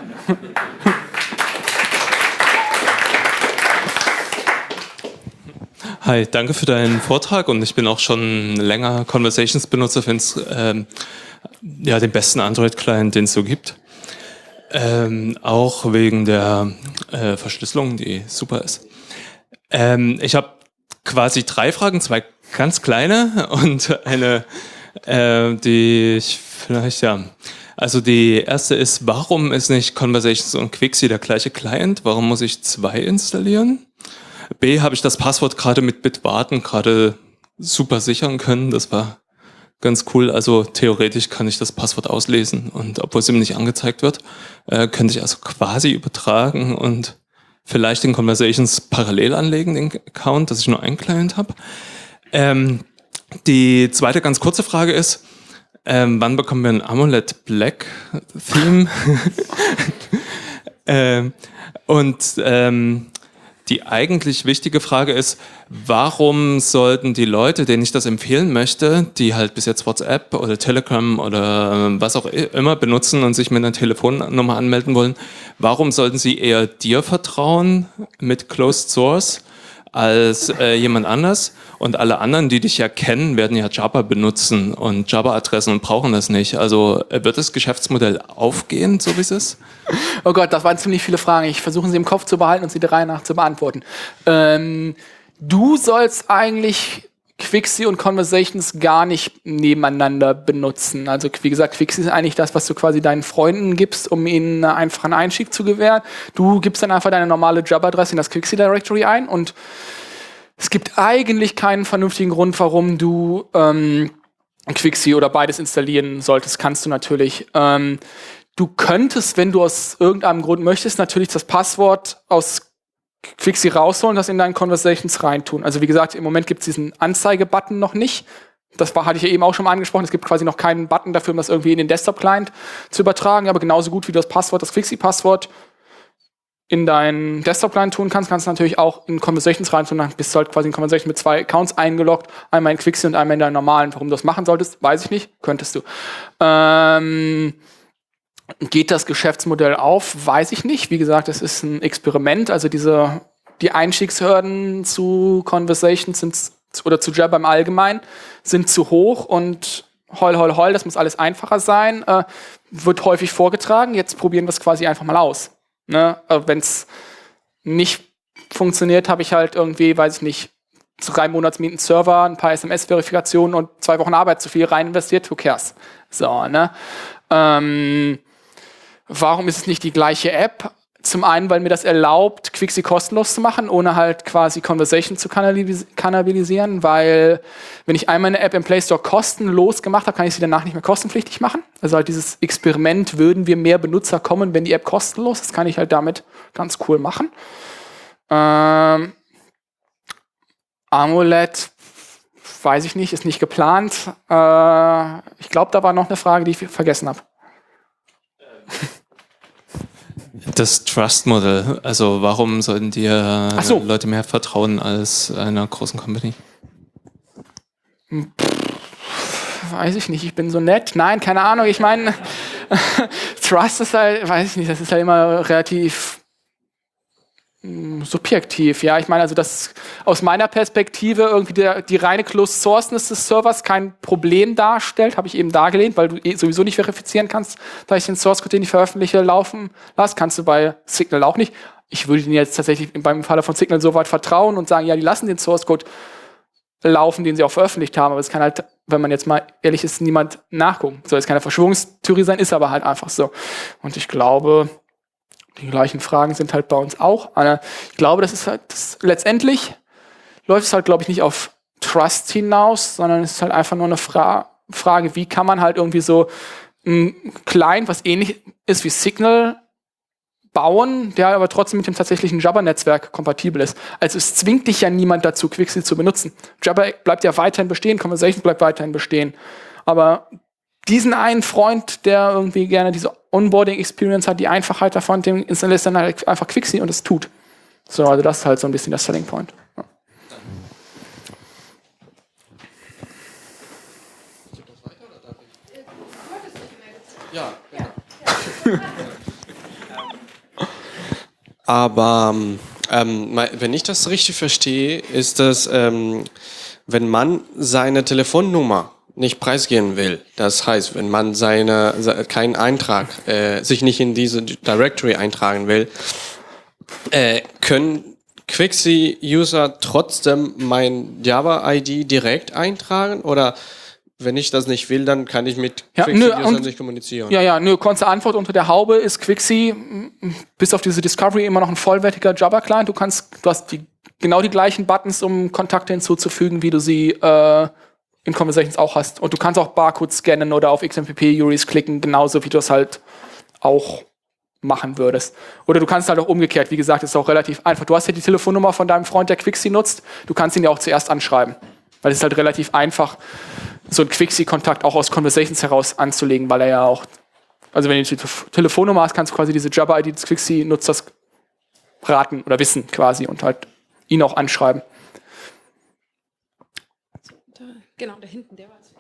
Hi, danke für deinen Vortrag und ich bin auch schon länger Conversations-Benutzer, finde es ähm, ja, den besten Android-Client, den es so gibt. Ähm, auch wegen der äh, Verschlüsselung, die super ist. Ähm, ich habe quasi drei Fragen, zwei ganz kleine und eine, äh, die ich vielleicht, ja... Also die erste ist, warum ist nicht Conversations und Quixi der gleiche Client? Warum muss ich zwei installieren? B, habe ich das Passwort gerade mit Bitwarden gerade super sichern können. Das war ganz cool. Also theoretisch kann ich das Passwort auslesen und obwohl es ihm nicht angezeigt wird, äh, könnte ich also quasi übertragen und vielleicht in Conversations parallel anlegen, den Account, dass ich nur einen Client habe. Ähm, die zweite ganz kurze Frage ist, ähm, wann bekommen wir ein AMOLED Black Theme? ähm, und ähm, die eigentlich wichtige Frage ist, warum sollten die Leute, denen ich das empfehlen möchte, die halt bis jetzt WhatsApp oder Telegram oder was auch immer benutzen und sich mit einer Telefonnummer anmelden wollen, warum sollten sie eher dir vertrauen mit Closed Source als äh, jemand anders? Und alle anderen, die dich ja kennen, werden ja Jabber benutzen und Jabber-Adressen und brauchen das nicht. Also äh, wird das Geschäftsmodell aufgehen, so wie es ist? Oh Gott, das waren ziemlich viele Fragen. Ich versuche sie im Kopf zu behalten und sie der Reihe nach zu beantworten. Ähm, du sollst eigentlich Quixi und Conversations gar nicht nebeneinander benutzen. Also wie gesagt, Quixi ist eigentlich das, was du quasi deinen Freunden gibst, um ihnen einen einfachen Einstieg zu gewähren. Du gibst dann einfach deine normale Jabber-Adresse in das Quixi-Directory ein und es gibt eigentlich keinen vernünftigen Grund, warum du ähm, Quixi oder beides installieren solltest. Kannst du natürlich. Ähm, du könntest, wenn du aus irgendeinem Grund möchtest, natürlich das Passwort aus Quixi rausholen, das in deinen Conversations reintun. Also wie gesagt, im Moment gibt es diesen Anzeige-Button noch nicht. Das war, hatte ich ja eben auch schon mal angesprochen. Es gibt quasi noch keinen Button dafür, um das irgendwie in den Desktop-Client zu übertragen. Aber genauso gut wie du das Passwort, das Quixi-Passwort in deinen Desktop-Client tun kannst, kannst du natürlich auch in Conversations reintun. Dann bist du halt quasi in Conversations mit zwei Accounts eingeloggt. Einmal in Quixi und einmal in deinen normalen. Warum du das machen solltest, weiß ich nicht. Könntest du. Ähm... Geht das Geschäftsmodell auf? Weiß ich nicht. Wie gesagt, es ist ein Experiment. Also diese, die Einstiegshürden zu Conversations sind, oder zu Jabber im Allgemeinen sind zu hoch und heul, heul, heul, das muss alles einfacher sein. Äh, wird häufig vorgetragen. Jetzt probieren wir es quasi einfach mal aus. Ne? Wenn es nicht funktioniert, habe ich halt irgendwie, weiß ich nicht, drei Monatsmieten Server, ein paar S M S-Verifikationen und zwei Wochen Arbeit zu viel rein investiert, who cares? So, ne? Ähm, warum ist es nicht die gleiche App? Zum einen, weil mir das erlaubt, Quixi kostenlos zu machen, ohne halt quasi Conversation zu kannalis- kannibalisieren, weil wenn ich einmal eine App im Play Store kostenlos gemacht habe, kann ich sie danach nicht mehr kostenpflichtig machen. Also halt dieses Experiment, würden wir mehr Benutzer kommen, wenn die App kostenlos ist, kann ich halt damit ganz cool machen. Ähm, AMOLED, weiß ich nicht, ist nicht geplant. Äh, ich glaube, da war noch eine Frage, die ich vergessen habe. Das Trust-Modell, also warum sollten dir Ach so. Leute mehr vertrauen als einer großen Company? Weiß ich nicht, ich bin so nett. Nein, keine Ahnung, ich meine, Trust ist halt, weiß ich nicht, das ist halt immer relativ mh, subjektiv. Ja, ich meine, also das aus meiner Perspektive irgendwie der, die reine Closed Sourceness des Servers kein Problem darstellt, habe ich eben dargelegt, weil du eh sowieso nicht verifizieren kannst, da ich den Source Code, den ich veröffentliche, laufen lasse, kannst du bei Signal auch nicht. Ich würde den jetzt tatsächlich beim Falle von Signal so weit vertrauen und sagen, ja, die lassen den Source Code laufen, den sie auch veröffentlicht haben, aber es kann halt, wenn man jetzt mal ehrlich ist, niemand nachgucken. Soll jetzt keine Verschwörungstheorie sein, ist aber halt einfach so. Und ich glaube, die gleichen Fragen sind halt bei uns auch. Ich glaube, das ist halt, das, letztendlich läuft es halt, glaube ich, nicht auf Trust hinaus, sondern es ist halt einfach nur eine Fra- Frage, wie kann man halt irgendwie so ein Client, was ähnlich ist wie Signal, bauen, der aber trotzdem mit dem tatsächlichen Jabber-Netzwerk kompatibel ist. Also es zwingt dich ja niemand dazu, Quixi zu benutzen. Jabber bleibt ja weiterhin bestehen, Conversation bleibt weiterhin bestehen. Aber diesen einen Freund, der irgendwie gerne diese Onboarding-Experience hat, die Einfachheit davon, dem installierst dann halt einfach Quixi und es tut. So, also das ist halt so ein bisschen das Selling Point. Ja. Ja, genau. Aber ähm, wenn ich das richtig verstehe, ist das, ähm, wenn man seine Telefonnummer nicht preisgeben will, das heißt, wenn man seine keinen Eintrag, äh, sich nicht in diese Directory eintragen will, äh, können Quixi-User trotzdem mein Java-I D direkt eintragen oder wenn ich das nicht will, dann kann ich mit Ja, Quixi-Usern nö, nicht kommunizieren. Ja, ja, nö, kurze Antwort unter der Haube ist Quixi m, bis auf diese Discovery immer noch ein vollwertiger Jabber-Client. Du kannst, du hast die, genau die gleichen Buttons, um Kontakte hinzuzufügen, wie du sie äh, in Conversations auch hast. Und du kannst auch Barcodes scannen oder auf X M P P-U R Is klicken, genauso wie du es halt auch machen würdest. Oder du kannst halt auch umgekehrt, wie gesagt, ist auch relativ einfach. Du hast ja die Telefonnummer von deinem Freund, der Quixi nutzt, du kannst ihn ja auch zuerst anschreiben. Weil es ist halt relativ einfach, so einen Quixi-Kontakt auch aus Conversations heraus anzulegen, weil er ja auch, also wenn du die Te- Telefonnummer hast, kannst du quasi diese Jabber-I D des Quixi-Nutzers raten oder wissen quasi und halt ihn auch anschreiben. Da, genau, da hinten, der war zuerst.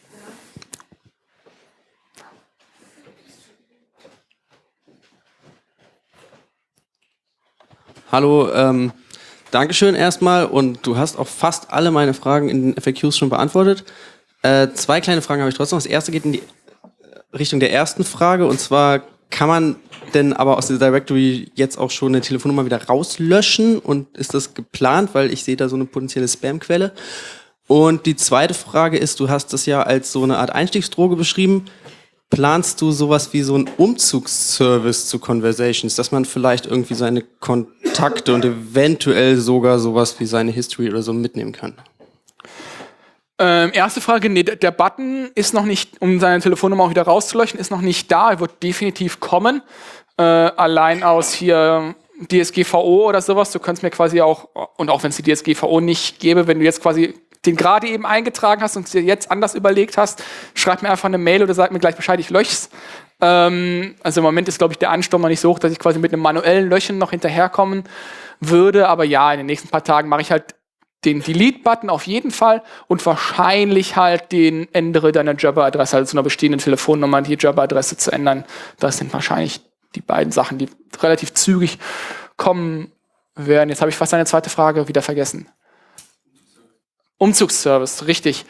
Hallo, ähm, Dankeschön erstmal und du hast auch fast alle meine Fragen in den F A Qs schon beantwortet. Äh, zwei kleine Fragen habe ich trotzdem. Das erste geht in die Richtung der ersten Frage und zwar, kann man denn aber aus der Directory jetzt auch schon eine Telefonnummer wieder rauslöschen und ist das geplant, weil ich sehe da so eine potenzielle Spamquelle. Und die zweite Frage ist, du hast das ja als so eine Art Einstiegsdroge beschrieben. Planst du sowas wie so einen Umzugsservice zu Conversations, dass man vielleicht irgendwie seine Kontakte und eventuell sogar sowas wie seine History oder so mitnehmen kann? Ähm, erste Frage, nee, der Button ist noch nicht, um seine Telefonnummer auch wieder rauszulöschen, ist noch nicht da, er wird definitiv kommen. Äh, allein aus hier D S G V O oder sowas, du kannst mir quasi auch, und auch wenn es die D S G V O nicht gäbe, wenn du jetzt quasi den gerade eben eingetragen hast und dir jetzt anders überlegt hast, schreib mir einfach eine Mail oder sag mir gleich Bescheid, ich lösch's. Ähm, also im Moment ist, glaube ich, der Ansturm noch nicht so hoch, dass ich quasi mit einem manuellen Löschen noch hinterherkommen würde, aber ja, in den nächsten paar Tagen mache ich halt den Delete-Button auf jeden Fall und wahrscheinlich halt den ändere deiner Jabber-Adresse, also zu einer bestehenden Telefonnummer die Jabber-Adresse zu ändern. Das sind wahrscheinlich die beiden Sachen, die relativ zügig kommen werden. Jetzt habe ich fast eine zweite Frage wieder vergessen. Umzugsservice, richtig.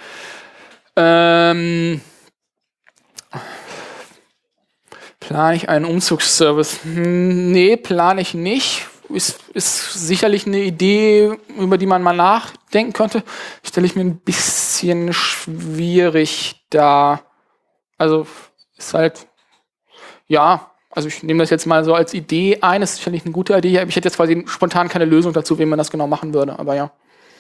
Ähm, plane ich einen Umzugsservice? Hm, nee, plane ich nicht. ist, ist sicherlich eine Idee, über die man mal nachdenken könnte. Stelle ich mir ein bisschen schwierig dar. Also ist halt, ja, also ich nehme das jetzt mal so als Idee ein. Das ist sicherlich eine gute Idee. Ich hätte jetzt quasi spontan keine Lösung dazu, wie man das genau machen würde. Aber ja.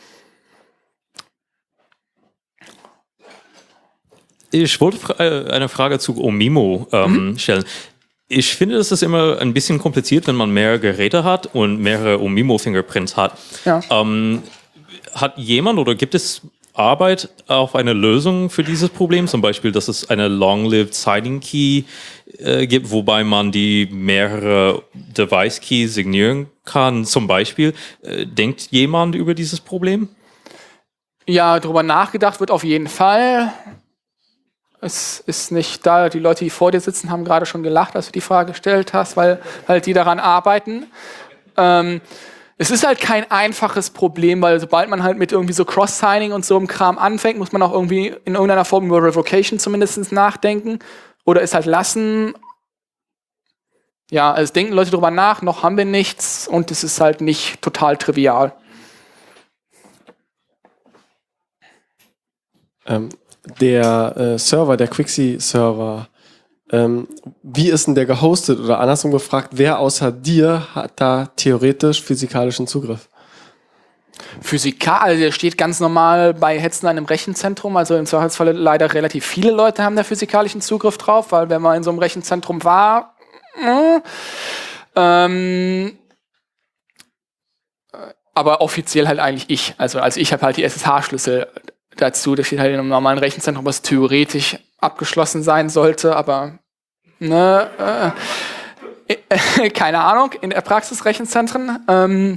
Ich wollte fra- äh, eine Frage zu Omimo ähm, mhm. stellen. Ich finde, das ist immer ein bisschen kompliziert, wenn man mehrere Geräte hat und mehrere Omimo-Fingerprints hat. Ja. Ähm, hat jemand oder gibt es Arbeit auf eine Lösung für dieses Problem? Zum Beispiel, dass es eine Long-Lived Signing Key äh, gibt, wobei man die mehrere Device Keys signieren kann. Zum Beispiel, äh, denkt jemand über dieses Problem? Ja, darüber nachgedacht wird auf jeden Fall. Es ist nicht da, die Leute, die vor dir sitzen, haben gerade schon gelacht, als du die Frage gestellt hast, weil halt die daran arbeiten. Ähm, es ist halt kein einfaches Problem, weil sobald man halt mit irgendwie so Cross-Signing und so einem Kram anfängt, muss man auch irgendwie in irgendeiner Form über Revocation zumindest nachdenken oder es halt lassen. Ja, also es denken Leute drüber nach, noch haben wir nichts und es ist halt nicht total trivial. Ähm. Der äh, Server, der Quixi-Server, ähm, wie ist denn der gehostet? Oder andersrum gefragt, wer außer dir hat da theoretisch physikalischen Zugriff? Physikal, also der steht ganz normal bei Hetzner in einem Rechenzentrum, also im Zweifelsfall leider relativ viele Leute haben da physikalischen Zugriff drauf, weil wenn man in so einem Rechenzentrum war, äh, ähm, aber offiziell halt eigentlich ich, also, also ich habe halt die S S H-Schlüssel dazu, das steht halt in einem normalen Rechenzentrum, was theoretisch abgeschlossen sein sollte, aber ne, äh, äh, keine Ahnung, in der Praxis Rechenzentren. Ähm,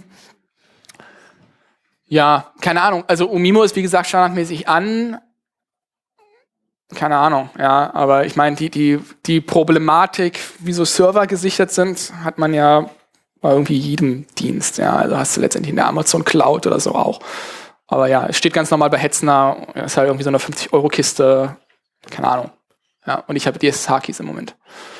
ja, keine Ahnung, also Omimo ist wie gesagt standardmäßig an, keine Ahnung, ja, aber ich meine, die, die, die Problematik, wie so Server gesichert sind, hat man ja bei irgendwie jedem Dienst, ja, also hast du letztendlich in der Amazon Cloud oder so auch. Aber ja, es steht ganz normal bei Hetzner, ist halt irgendwie so eine fünfzig-Euro-Kiste, keine Ahnung. Ja, und ich habe die S S H-Keys im Moment.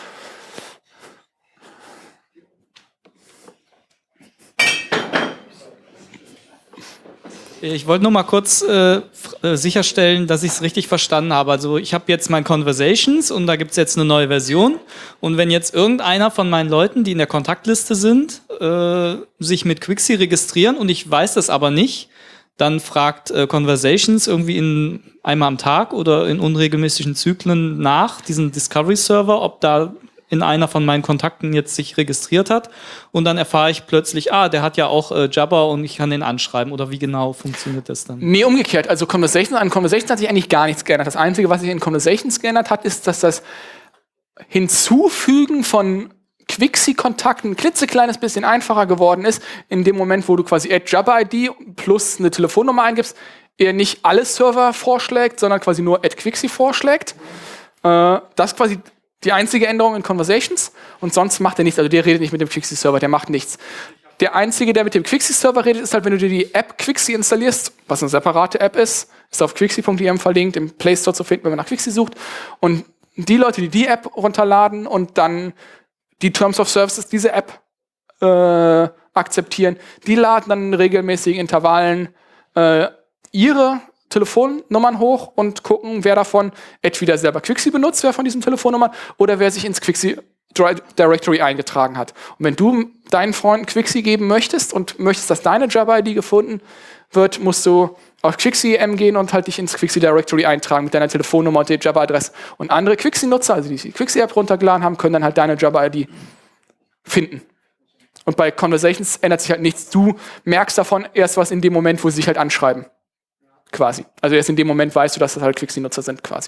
Ich wollte nur mal kurz äh, sicherstellen, dass ich es richtig verstanden habe. Also ich habe jetzt mein Conversations und da gibt es jetzt eine neue Version. Und wenn jetzt irgendeiner von meinen Leuten, die in der Kontaktliste sind, äh, sich mit Quixi registrieren und ich weiß das aber nicht, dann fragt äh, Conversations irgendwie in, einmal am Tag oder in unregelmäßigen Zyklen nach diesen Discovery-Server, ob da in einer von meinen Kontakten jetzt sich registriert hat. Und dann erfahre ich plötzlich, ah, der hat ja auch äh, Jabber und ich kann den anschreiben. Oder wie genau funktioniert das dann? Nee, umgekehrt. Also Conversations, an Conversations hat sich eigentlich gar nichts geändert. Das Einzige, was sich in Conversations geändert hat, ist, dass das Hinzufügen von Quixi-Kontakten ein klitzekleines bisschen einfacher geworden ist, in dem Moment, wo du quasi add Jabber I D plus eine Telefonnummer eingibst, er nicht alle Server vorschlägt, sondern quasi nur add Quixi vorschlägt. Äh, das ist quasi die einzige Änderung in Conversations und sonst macht er nichts. Also der redet nicht mit dem Quixi-Server, der macht nichts. Der Einzige, der mit dem Quixi-Server redet, ist halt, wenn du dir die App Quixi installierst, was eine separate App ist, ist auf quixi punkt i m verlinkt, im Play Store zu finden, wenn man nach Quixi sucht. Und die Leute, die die App runterladen und dann die Terms of Services diese App äh, akzeptieren, die laden dann in regelmäßigen Intervallen äh, ihre Telefonnummern hoch und gucken, wer davon entweder selber Quixi benutzt, wer von diesen Telefonnummern, oder wer sich ins Quixi Directory eingetragen hat. Und wenn du deinen Freunden Quixi geben möchtest und möchtest, dass deine Jabber I D gefunden wird, musst du auf Quixi M gehen und halt dich ins Quixi Directory eintragen mit deiner Telefonnummer und der Jabber-Adresse. Und andere Quixi-Nutzer, also die die Quixi-App runtergeladen haben, können dann halt deine Jabber I D finden. Und bei Conversations ändert sich halt nichts. Du merkst davon erst was in dem Moment, wo sie sich halt anschreiben. Quasi. Also erst in dem Moment weißt du, dass das halt Quixi-Nutzer sind, quasi.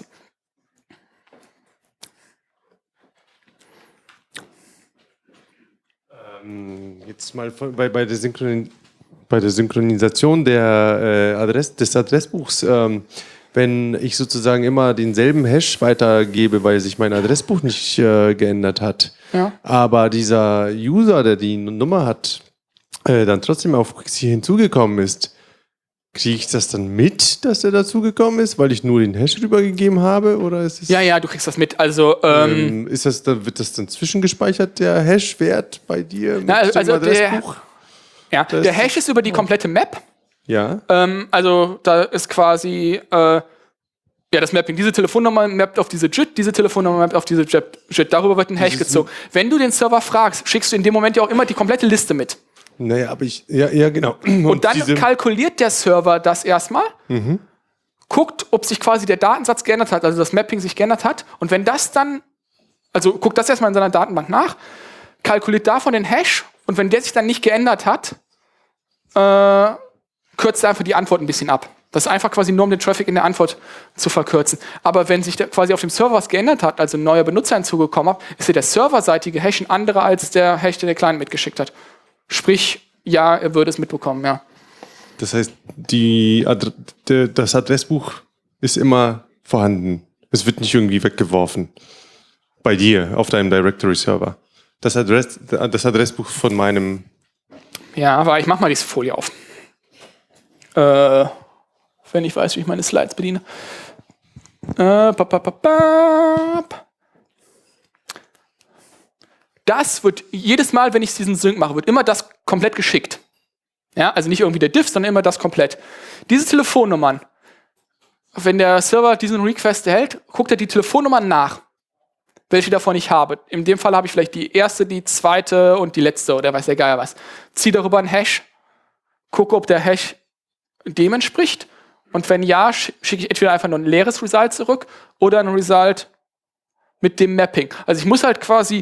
Ähm, jetzt mal von, bei, bei, der Synchron, bei der Synchronisation der, äh, Adress, des Adressbuchs. Ähm, wenn ich sozusagen immer denselben Hash weitergebe, weil sich mein Adressbuch nicht äh, geändert hat, ja. aber dieser User, der die Nummer hat, äh, dann trotzdem auf Quixi hinzugekommen ist, kriege ich das dann mit, dass er dazugekommen ist, weil ich nur den Hash rübergegeben habe? Oder ist es, ja, ja, du kriegst das mit. Also, ähm, ähm, ist das dann, wird das dann zwischengespeichert, der Hash-Wert bei dir? Na, also, also der, Ja, Das der Hash ist über die komplette Map. Ja. Ähm, also da ist quasi äh, ja, das Mapping. Diese Telefonnummer mappt auf diese J I T, diese Telefonnummer mappt auf diese J I T. Darüber wird ein Hash Dieses gezogen. Wenn du den Server fragst, schickst du in dem Moment ja auch immer die komplette Liste mit. Naja, aber ich, ja, ja, genau. Und, Und dann diese, kalkuliert der Server das erstmal, mhm. guckt, ob sich quasi der Datensatz geändert hat, also das Mapping sich geändert hat. Und wenn das dann, also guckt das erstmal in seiner Datenbank nach, kalkuliert davon den Hash. Und wenn der sich dann nicht geändert hat, äh, kürzt er einfach die Antwort ein bisschen ab. Das ist einfach quasi nur, um den Traffic in der Antwort zu verkürzen. Aber wenn sich der quasi auf dem Server was geändert hat, also ein neuer Benutzer hinzugekommen hat, ist ja der serverseitige Hash ein anderer als der Hash, den der Client mitgeschickt hat. Sprich, ja, er würde es mitbekommen, ja. Das heißt, die Adre de, das Adressbuch ist immer vorhanden. Es wird nicht irgendwie weggeworfen. Bei dir, auf deinem Directory-Server. Das, Adress, das Adressbuch von meinem... Ja, aber ich mach mal diese Folie auf. Äh... Wenn ich weiß, wie ich meine Slides bediene. Äh, pap, pap, pap, pap. Das wird jedes Mal, wenn ich diesen Sync mache, wird immer das komplett geschickt. Ja, also nicht irgendwie der Diff, sondern immer das komplett. Diese Telefonnummern, wenn der Server diesen Request erhält, guckt er die Telefonnummern nach, welche davon ich habe. In dem Fall habe ich vielleicht die erste, die zweite und die letzte oder weiß der Geier was. Ziehe darüber einen Hash, gucke, ob der Hash dem entspricht. Und wenn ja, schicke ich entweder einfach nur ein leeres Result zurück oder ein Result mit dem Mapping. Also ich muss halt quasi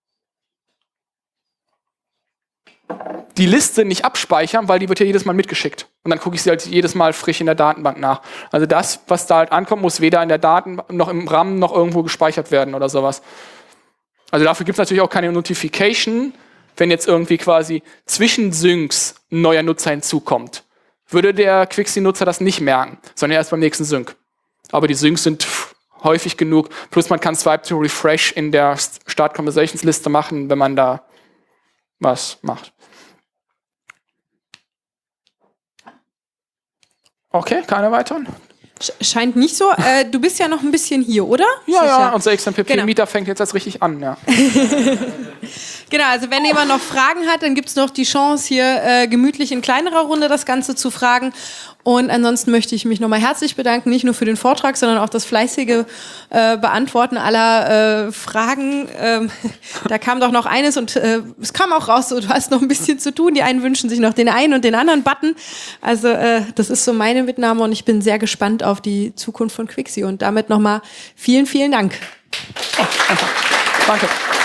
die Liste nicht abspeichern, weil die wird ja jedes Mal mitgeschickt. Und dann gucke ich sie halt jedes Mal frisch in der Datenbank nach. Also das, was da halt ankommt, muss weder in der Datenbank noch im RAM noch irgendwo gespeichert werden oder sowas. Also dafür gibt es natürlich auch keine Notification, wenn jetzt irgendwie quasi zwischen Syncs ein neuer Nutzer hinzukommt. Würde der Quixi-Nutzer das nicht merken, sondern erst beim nächsten Sync. Aber die Syncs sind pff, häufig genug. Plus man kann Swipe to Refresh in der Start Conversations Liste machen, wenn man da was macht. Okay, keine weiteren? Scheint nicht so. Äh, du bist ja noch ein bisschen hier, oder? Ja, Sicher. ja, unser X M P P-Mieter Genau. fängt jetzt erst richtig an, ja. Genau, also wenn jemand noch Fragen hat, dann gibt es noch die Chance, hier äh, gemütlich in kleinerer Runde das Ganze zu fragen. Und ansonsten möchte ich mich nochmal herzlich bedanken, nicht nur für den Vortrag, sondern auch das fleißige äh, Beantworten aller äh, Fragen. Ähm, da kam doch noch eines und äh, es kam auch raus, so, du hast noch ein bisschen zu tun. Die einen wünschen sich noch den einen und den anderen Button. Also äh, das ist so meine Mitnahme und ich bin sehr gespannt auf die Zukunft von Quixi. Und damit nochmal vielen, vielen Dank. Oh, danke.